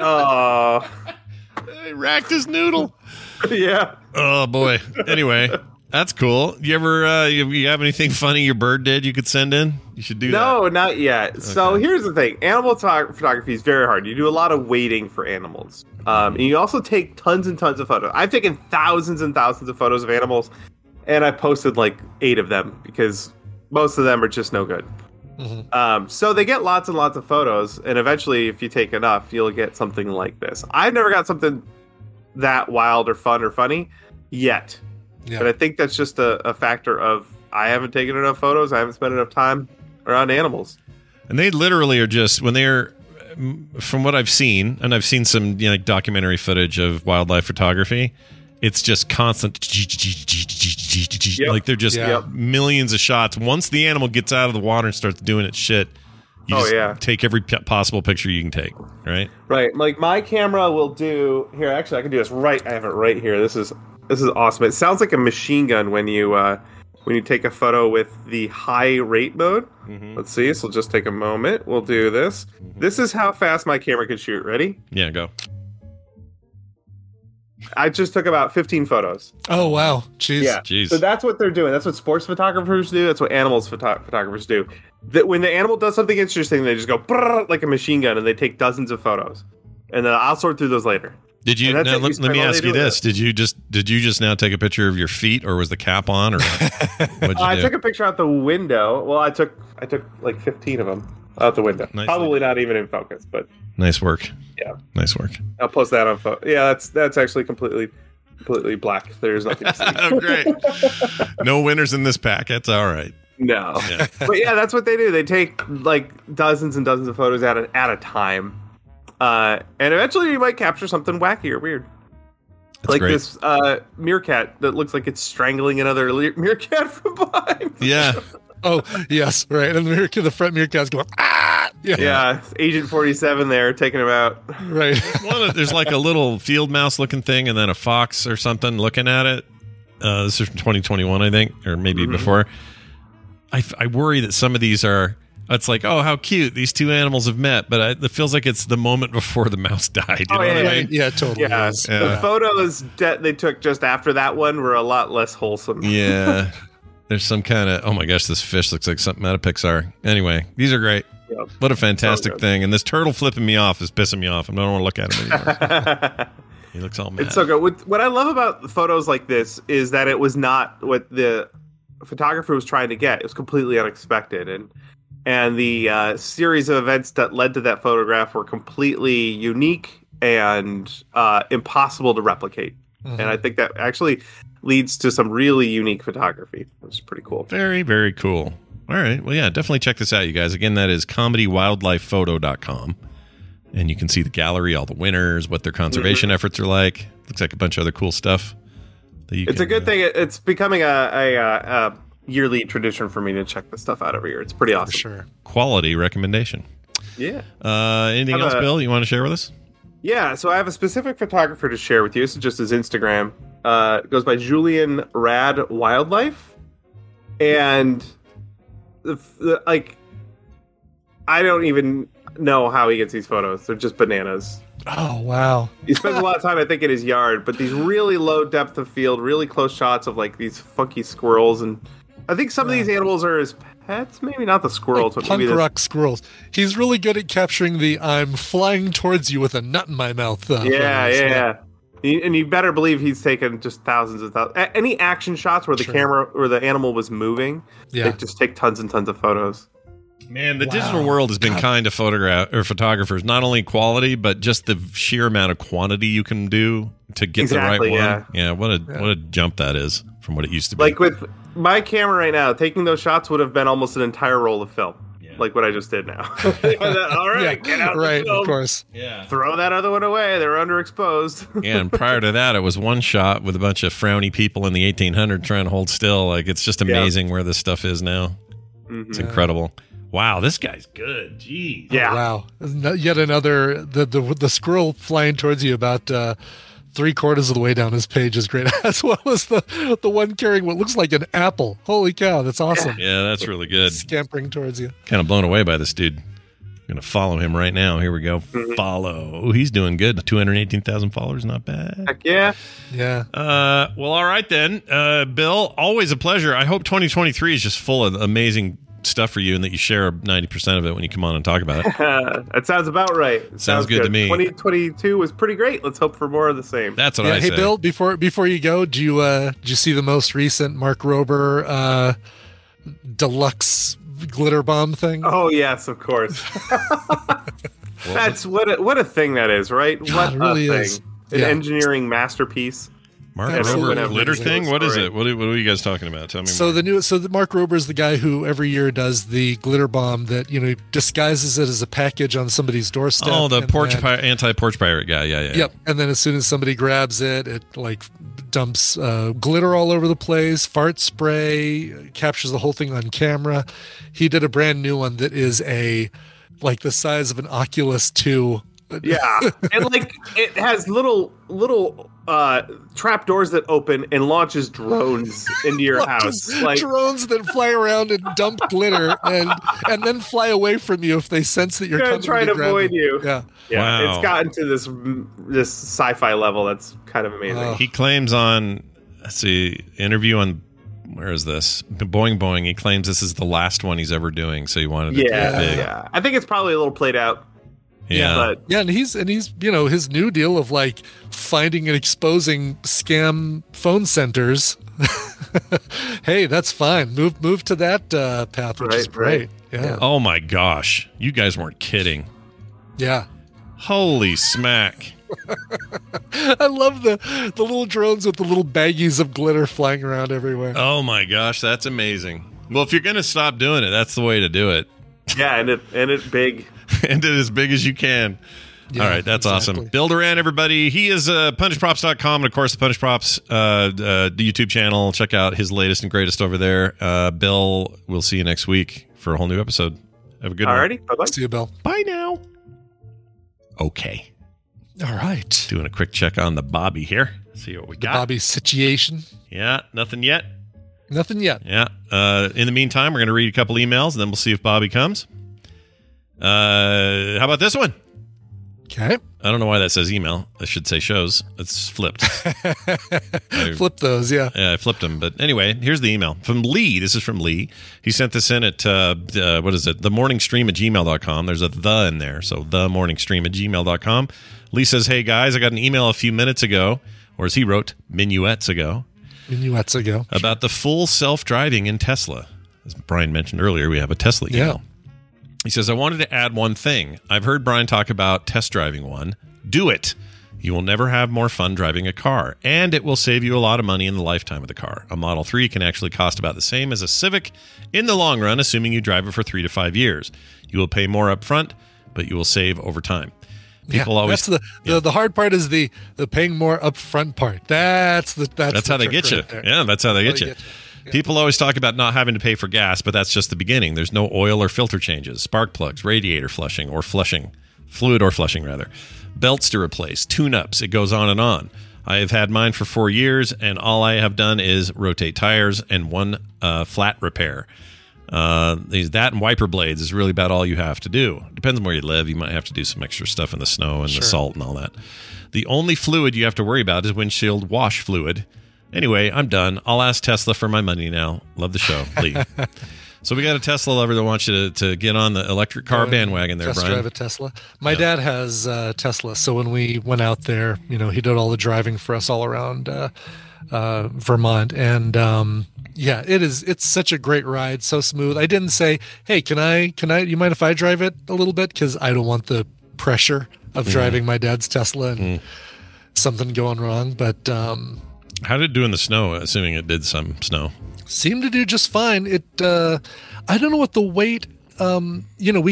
Speaker 8: Oh.
Speaker 1: He racked his noodle.
Speaker 8: Yeah.
Speaker 1: Oh boy. Anyway, that's cool. You ever you have anything funny your bird did you could send in? You should do that.
Speaker 8: No, not yet. Okay. So here's the thing. Animal photography is very hard. You do a lot of waiting for animals. And you also take tons and tons of photos. I've taken thousands and thousands of photos of animals, and I posted like 8 of them because most of them are just no good. Mm-hmm. So they get lots and lots of photos, and eventually, if you take enough, you'll get something like this. I've never got something that wild or fun or funny yet. Yeah. But I think that's just a factor of I haven't taken enough photos. I haven't spent enough time around animals.
Speaker 1: And they literally are just, when they're, from what I've seen, and I've seen some documentary footage of wildlife photography, it's just constant, like they're just millions of shots. Once the animal gets out of the water and starts doing its shit, you just take every possible picture you can take, right?
Speaker 8: Right. Like my camera will do, here, actually I can do this right, I have it right here. This is awesome. It sounds like a machine gun when you take a photo with the high rate mode. Mm-hmm. Let's see, so just take a moment. We'll do this. Mm-hmm. This is how fast my camera can shoot. Ready?
Speaker 1: Yeah, go.
Speaker 8: I just took about 15 photos.
Speaker 2: Oh, wow. Jeez.
Speaker 8: Yeah.
Speaker 1: Jeez.
Speaker 8: So that's what they're doing. That's what sports photographers do. That's what animals photographers do. That when the animal does something interesting, they just go like a machine gun and they take dozens of photos. And then I'll sort through those later.
Speaker 1: Did you? Now, let me ask you this: Did you just now take a picture of your feet, or was the cap on, or what?
Speaker 8: I took a picture out the window. Well, I took like 15 of them out the window. Nicely. Probably not even in focus, but
Speaker 1: nice work.
Speaker 8: Yeah,
Speaker 1: nice work.
Speaker 8: I'll post that on photo. Yeah, that's actually completely black. There's nothing to see.
Speaker 1: Oh, great! No winners in this pack. That's all right.
Speaker 8: No, but yeah, that's what they do. They take like dozens and dozens of photos at a time. And eventually you might capture something wacky or weird.
Speaker 1: That's
Speaker 8: like
Speaker 1: great.
Speaker 8: This meerkat that looks like it's strangling another meerkat from behind.
Speaker 1: Yeah.
Speaker 2: Oh, yes, right. And the front meerkat's going, ah!
Speaker 8: Yeah, Agent 47 there taking him out.
Speaker 2: Right.
Speaker 1: There's like a little field mouse looking thing and then a fox or something looking at it. This is from 2021, I think, or maybe before. I worry that some of these are... It's like, oh, how cute. These two animals have met. But it feels like it's the moment before the mouse died. You know what I mean?
Speaker 2: Yeah, totally.
Speaker 8: Yeah. The photos they took just after that one were a lot less wholesome.
Speaker 1: Yeah. There's some kind of, oh my gosh, this fish looks like something out of Pixar. Anyway, these are great. Yep. What a fantastic thing. And this turtle flipping me off is pissing me off. I don't want to look at him anymore. He looks all mad.
Speaker 8: It's so good. What I love about photos like this is that it was not what the photographer was trying to get. It was completely unexpected, and the series of events that led to that photograph were completely unique and impossible to replicate. And I think that actually leads to some really unique photography, which is pretty cool.
Speaker 1: Very, very cool. All right. Well, yeah, definitely check this out, you guys. Again, that is comedywildlifephoto.com. And you can see the gallery, all the winners, what their conservation efforts are like. Looks like a bunch of other cool stuff.
Speaker 8: It's a good thing. It's becoming a yearly tradition for me to check this stuff out every year. It's pretty awesome.
Speaker 2: For sure.
Speaker 1: Quality recommendation.
Speaker 8: Yeah.
Speaker 1: Anything else, Bill, you want to share with us?
Speaker 8: Yeah, so I have a specific photographer to share with you. This is just his Instagram. It goes by Julian Rad Wildlife. And, I don't even know how he gets these photos. They're just bananas.
Speaker 2: Oh, wow.
Speaker 8: He spends a lot of time, I think, in his yard, but these really low depth of field, really close shots of like these funky squirrels, and I think some of these animals are his pets. Maybe not the squirrels,
Speaker 2: Like
Speaker 8: but maybe
Speaker 2: punk rock squirrels. He's really good at capturing the "I'm flying towards you with a nut in my mouth." Photos.
Speaker 8: Yeah. And you better believe he's taken just thousands of thousands. Any action shots where the camera or the animal was moving, they just take tons and tons of photos.
Speaker 1: Man, the digital world has been kind to photographers, not only quality, but just the sheer amount of quantity you can do to get the right one. Yeah, what a jump that is from what it used to be.
Speaker 8: Like with my camera right now, taking those shots would have been almost an entire roll of film. Like what I just did now. All right, get out
Speaker 2: right,
Speaker 8: the film.
Speaker 2: of course.
Speaker 1: Yeah.
Speaker 8: Throw that other one away. They're underexposed.
Speaker 1: Yeah, and prior to that, it was one shot with a bunch of frowny people in the 1800s trying to hold still. Like, it's just amazing where this stuff is now. It's incredible. Wow, this guy's good. Jeez.
Speaker 8: Yeah.
Speaker 2: Oh, wow. Yet another the squirrel flying towards you about 3/4 of the way down his page is great. As well as the one carrying what looks like an apple. Holy cow, that's awesome.
Speaker 1: Yeah, that's really good.
Speaker 2: Scampering towards you.
Speaker 1: Kind of blown away by this dude. I'm going to follow him right now. Here we go. Follow. Oh, he's doing good. 218,000 followers. Not bad.
Speaker 8: Heck yeah.
Speaker 2: Yeah.
Speaker 1: Well, all right then. Bill, always a pleasure. I hope 2023 is just full of amazing stuff for you and that you share 90% of it when you come on and talk about it.
Speaker 8: That sounds about right.
Speaker 1: Sounds good to me.
Speaker 8: 2022 was pretty great. Let's hope for more of the same.
Speaker 1: That's what I say.
Speaker 2: Hey, Bill, before you go, did you see the most recent Mark Rober deluxe glitter bomb thing?
Speaker 8: Oh yes, of course. That's what a thing that is, right?
Speaker 2: God,
Speaker 8: what
Speaker 2: it really
Speaker 8: a thing.
Speaker 2: is.
Speaker 8: An
Speaker 2: Yeah.
Speaker 8: engineering masterpiece.
Speaker 1: Mark
Speaker 2: Absolutely.
Speaker 1: Rober glitter
Speaker 8: Amazing
Speaker 1: thing? What is
Speaker 8: story.
Speaker 1: it? What are you guys talking about? Tell me
Speaker 2: So
Speaker 1: more.
Speaker 2: the Mark Rober is the guy who every year does the glitter bomb that disguises it as a package on somebody's doorstep.
Speaker 1: Oh, the
Speaker 2: and
Speaker 1: anti-porch pirate guy. Yeah.
Speaker 2: Yep. And then as soon as somebody grabs it, it like dumps glitter all over the place, fart spray, captures the whole thing on camera. He did a brand new one that is like the size of an Oculus 2.
Speaker 8: Yeah, and like it has little trap doors that open and launches drones into your house. Like
Speaker 2: drones that fly around and dump glitter and then fly away from you if they sense that you're
Speaker 8: Gonna
Speaker 2: coming
Speaker 8: try to
Speaker 2: grab
Speaker 8: avoid
Speaker 2: them.
Speaker 8: you.
Speaker 2: Yeah.
Speaker 8: Yeah,
Speaker 1: Wow.
Speaker 8: it's gotten to this sci-fi level that's kind of amazing.
Speaker 1: He claims on, let's see, interview on, where is this? Boing. He claims this is the last one he's ever doing, so he wanted to do it big.
Speaker 8: Yeah. I think it's probably a little played out.
Speaker 1: Yeah.
Speaker 8: But
Speaker 2: Yeah, and he's his new deal of like finding and exposing scam phone centers. Hey, that's fine. Move to that path, which is
Speaker 8: Right,
Speaker 2: great. Yeah.
Speaker 1: Oh my gosh. You guys weren't kidding.
Speaker 2: Yeah.
Speaker 1: Holy smack.
Speaker 2: I love the little drones with the little baggies of glitter flying around everywhere.
Speaker 1: Oh my gosh, that's amazing. Well, if you're going to stop doing it, that's the way to do it.
Speaker 8: yeah, and it big.
Speaker 1: And it as big as you can.
Speaker 2: Yeah,
Speaker 1: all right, that's
Speaker 2: exactly.
Speaker 1: awesome. Bill Duran, everybody. He is punishprops.com and, of course, the Punish Props the YouTube channel. Check out his latest and greatest over there. Bill, we'll see you next week for a whole new episode. Have a good one.
Speaker 8: Alrighty, bye-bye.
Speaker 2: See you, Bill.
Speaker 1: Bye now. Okay.
Speaker 2: All right.
Speaker 1: Doing a quick check on the Bobby here. See what we
Speaker 2: The
Speaker 1: got.
Speaker 2: Bobby situation.
Speaker 1: Yeah, nothing yet.
Speaker 2: Nothing yet.
Speaker 1: Yeah. In the meantime, we're going to read a couple emails, and then we'll see if Bobby comes. How about this one?
Speaker 2: Okay.
Speaker 1: I don't know why that says email. It should say shows. It's flipped.
Speaker 2: Flip those, yeah.
Speaker 1: Yeah, I flipped them. But anyway, here's the email from Lee. This is from Lee. He sent this in at, what is it? themorningstream@gmail.com. There's a the in there. So themorningstream@gmail.com. Lee says, hey guys, I got an email a few minutes ago, or as he wrote, minuets ago.
Speaker 2: Minuets ago.
Speaker 1: About the full self-driving in Tesla. As Brian mentioned earlier, we have a Tesla email. He says, I wanted to add one thing. I've heard Brian talk about test driving one. Do it. You will never have more fun driving a car, and it will save you a lot of money in the lifetime of the car. A Model 3 can actually cost about the same as a Civic in the long run, assuming you drive it for 3 to 5 years. You will pay more up front, but you will save over time. People always
Speaker 2: that's the hard part is the paying more upfront part. That's
Speaker 1: how they get you. Yeah, that's how they get you.
Speaker 2: Yeah.
Speaker 1: People always talk about not having to pay for gas, but that's just the beginning. There's no oil or filter changes, spark plugs, radiator flushing, fluid or flushing rather, belts to replace, tune-ups. It goes on and on. I have had mine for 4 years, and all I have done is rotate tires and one flat repair. That and wiper blades is really about all you have to do. Depends on where you live. You might have to do some extra stuff in the snow and the salt and all that. The only fluid you have to worry about is windshield wash fluid. Anyway, I'm done. I'll ask Tesla for my money now. Love the show. Lee. So we got a Tesla lover that wants you to get on the electric car bandwagon there, Brian.
Speaker 2: Drive a Tesla. My dad has Tesla, so when we went out there, he did all the driving for us all around Vermont, and it's such a great ride, so smooth. I didn't say, hey, can I, you mind if I drive it a little bit? Because I don't want the pressure of driving my dad's Tesla and something going wrong. But
Speaker 1: how did it do in the snow, assuming it did some snow?
Speaker 2: Seemed to do just fine. It, I don't know what the weight, when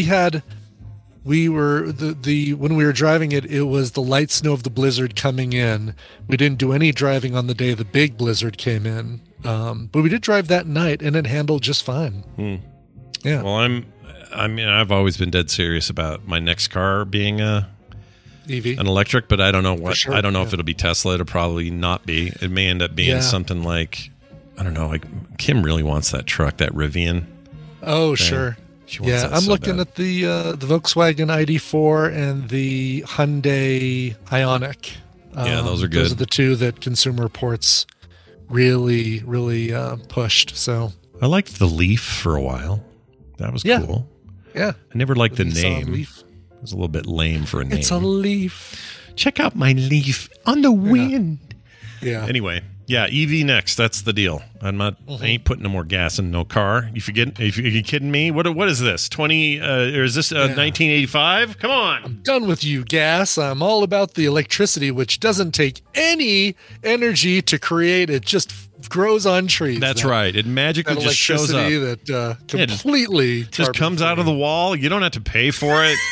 Speaker 2: we were driving it, it was the light snow of the blizzard coming in. We didn't do any driving on the day the big blizzard came in. But we did drive that night, and it handled just fine. Yeah.
Speaker 1: Well, I've always been dead serious about my next car being EV, an electric, but I don't know what. Sure. I don't know if it'll be Tesla. It'll probably not be. It may end up being something like, I don't know. Like Kim really wants that truck, that Rivian.
Speaker 2: Oh, thing. Sure. I'm looking at the Volkswagen ID4 and the Hyundai Ioniq.
Speaker 1: Those are good.
Speaker 2: Those are the two that Consumer Reports really pushed. So
Speaker 1: I liked the Leaf for a while. That was cool.
Speaker 2: Yeah.
Speaker 1: I never liked the name. Leaf. It was a little bit lame for a name.
Speaker 2: It's a Leaf.
Speaker 1: Check out my Leaf on the wind.
Speaker 2: Yeah.
Speaker 1: Anyway, EV next. That's the deal. I ain't putting no more gas in no car. If you're kidding me, what is this? 20 or is this 1985? Come on.
Speaker 2: I'm done with you, gas. I'm all about the electricity, which doesn't take any energy to create. It just grows on trees.
Speaker 1: That's right. It magically just shows up.
Speaker 2: That completely
Speaker 1: just comes out of the wall. You don't have to pay for it.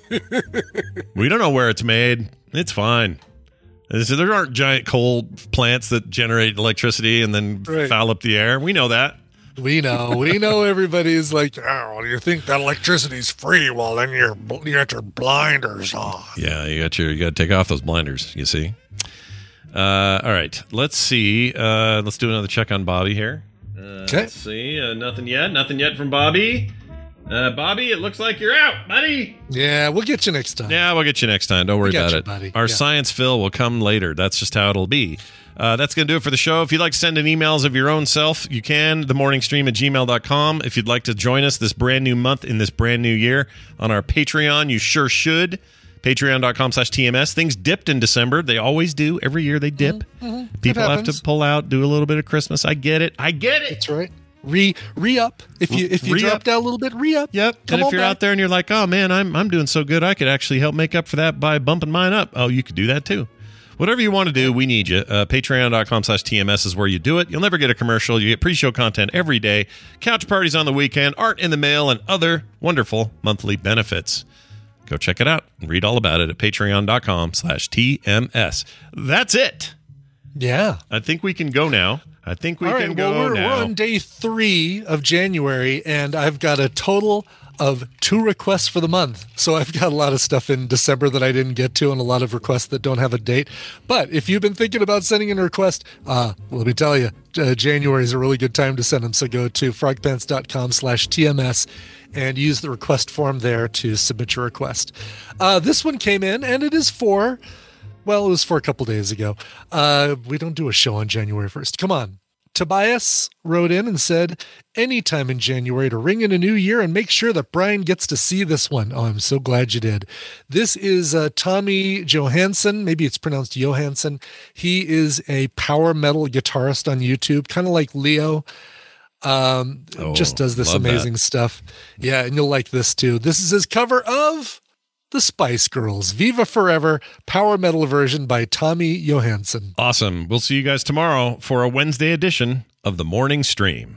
Speaker 1: We don't know where it's made. It's fine. So there aren't giant coal plants that generate electricity and then foul up the air. We know that.
Speaker 2: We know everybody's like, oh, you think that electricity's free? Well, then you got your blinders on.
Speaker 1: Yeah, you got to take off those blinders, you see. All right, let's see. Let's do another check on Bobby here.
Speaker 2: Okay.
Speaker 1: Let's see. Nothing yet from Bobby. Bobby, it looks like you're out, buddy.
Speaker 2: Yeah, we'll get you next time.
Speaker 1: Yeah, we'll get you next time. Don't worry about it.
Speaker 2: Buddy.
Speaker 1: Our science fill will come later. That's just how it'll be. That's going to do it for the show. If you'd like to send in emails of your own self, you can. themorningstream@gmail.com. If you'd like to join us this brand new month in this brand new year on our Patreon, you sure should. Patreon.com/TMS. Things dipped in December. They always do. Every year they dip.
Speaker 2: Mm-hmm.
Speaker 1: People have to pull out, do a little bit of Christmas. I get it.
Speaker 2: That's right. Re-up. If you dropped out a little bit, re-up.
Speaker 1: Yep. And if you're out there and you're like, oh man, I'm doing so good, I could actually help make up for that by bumping mine up. Oh, you could do that too. Whatever you want to do, we need you. Patreon.com/TMS is where you do it. You'll never get a commercial. You get pre-show content every day, couch parties on the weekend, art in the mail, and other wonderful monthly benefits. Go check it out and read all about it at patreon.com/TMS. That's it.
Speaker 2: Yeah.
Speaker 1: I think we can go now. We're
Speaker 2: on day 3 of January, and I've got a total of 2 requests for the month. So I've got a lot of stuff in December that I didn't get to and a lot of requests that don't have a date. But if you've been thinking about sending in a request, let me tell you, January is a really good time to send them. So go to frogpants.com/TMS and use the request form there to submit your request. This one came in, and it is it was for a couple days ago. We don't do a show on January 1st. Come on. Tobias wrote in and said, anytime in January to ring in a new year and make sure that Brian gets to see this one. Oh, I'm so glad you did. This is Tommy Johansson. Maybe it's pronounced Johansson. He is a power metal guitarist on YouTube, kind of like Leo. Just does this amazing stuff. Yeah, and you'll like this too. This is his cover of the Spice Girls, Viva Forever, power metal version by Tommy Johansson.
Speaker 1: Awesome. We'll see you guys tomorrow for a Wednesday edition of the Morning Stream.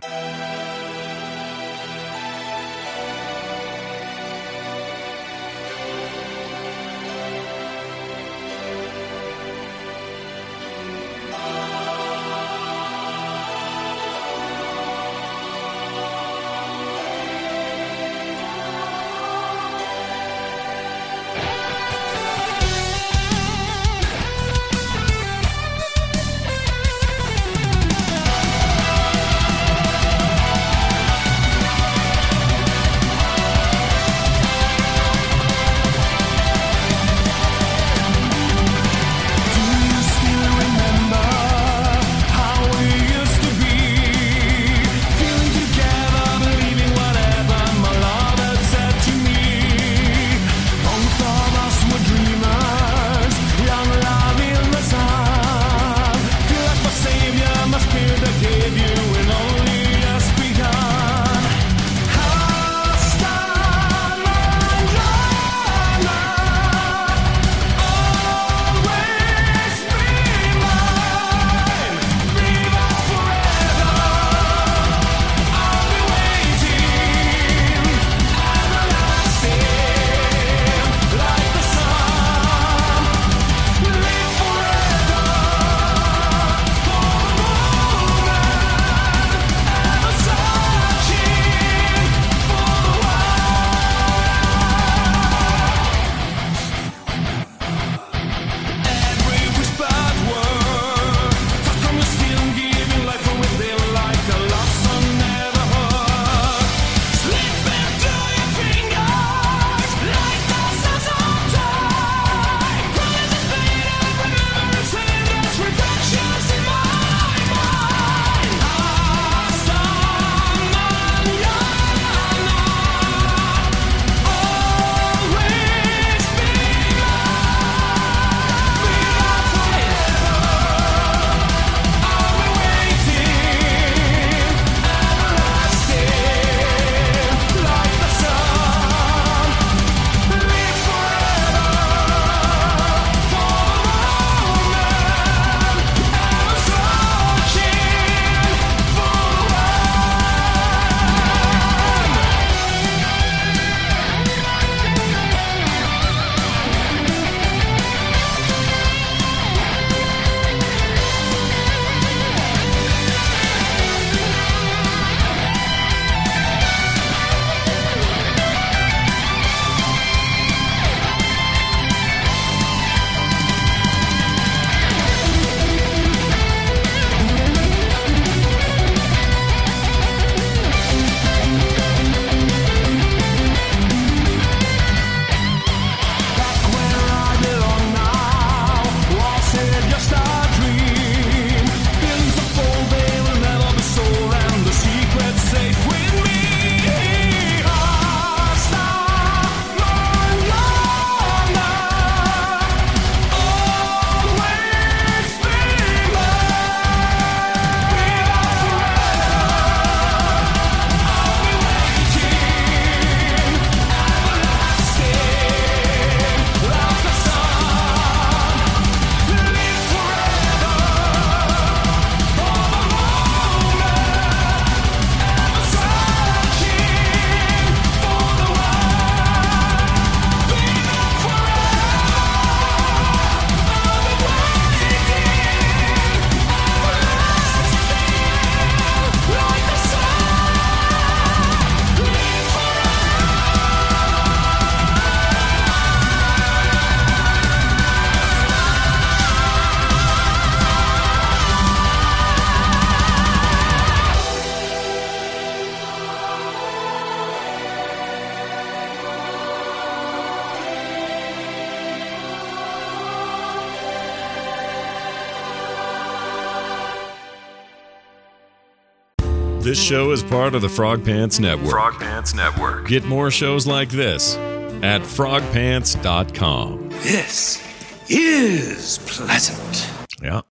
Speaker 9: This show is part of the Frog Pants Network.
Speaker 5: Frog Pants Network.
Speaker 9: Get more shows like this at frogpants.com.
Speaker 6: This is pleasant.
Speaker 1: Yeah.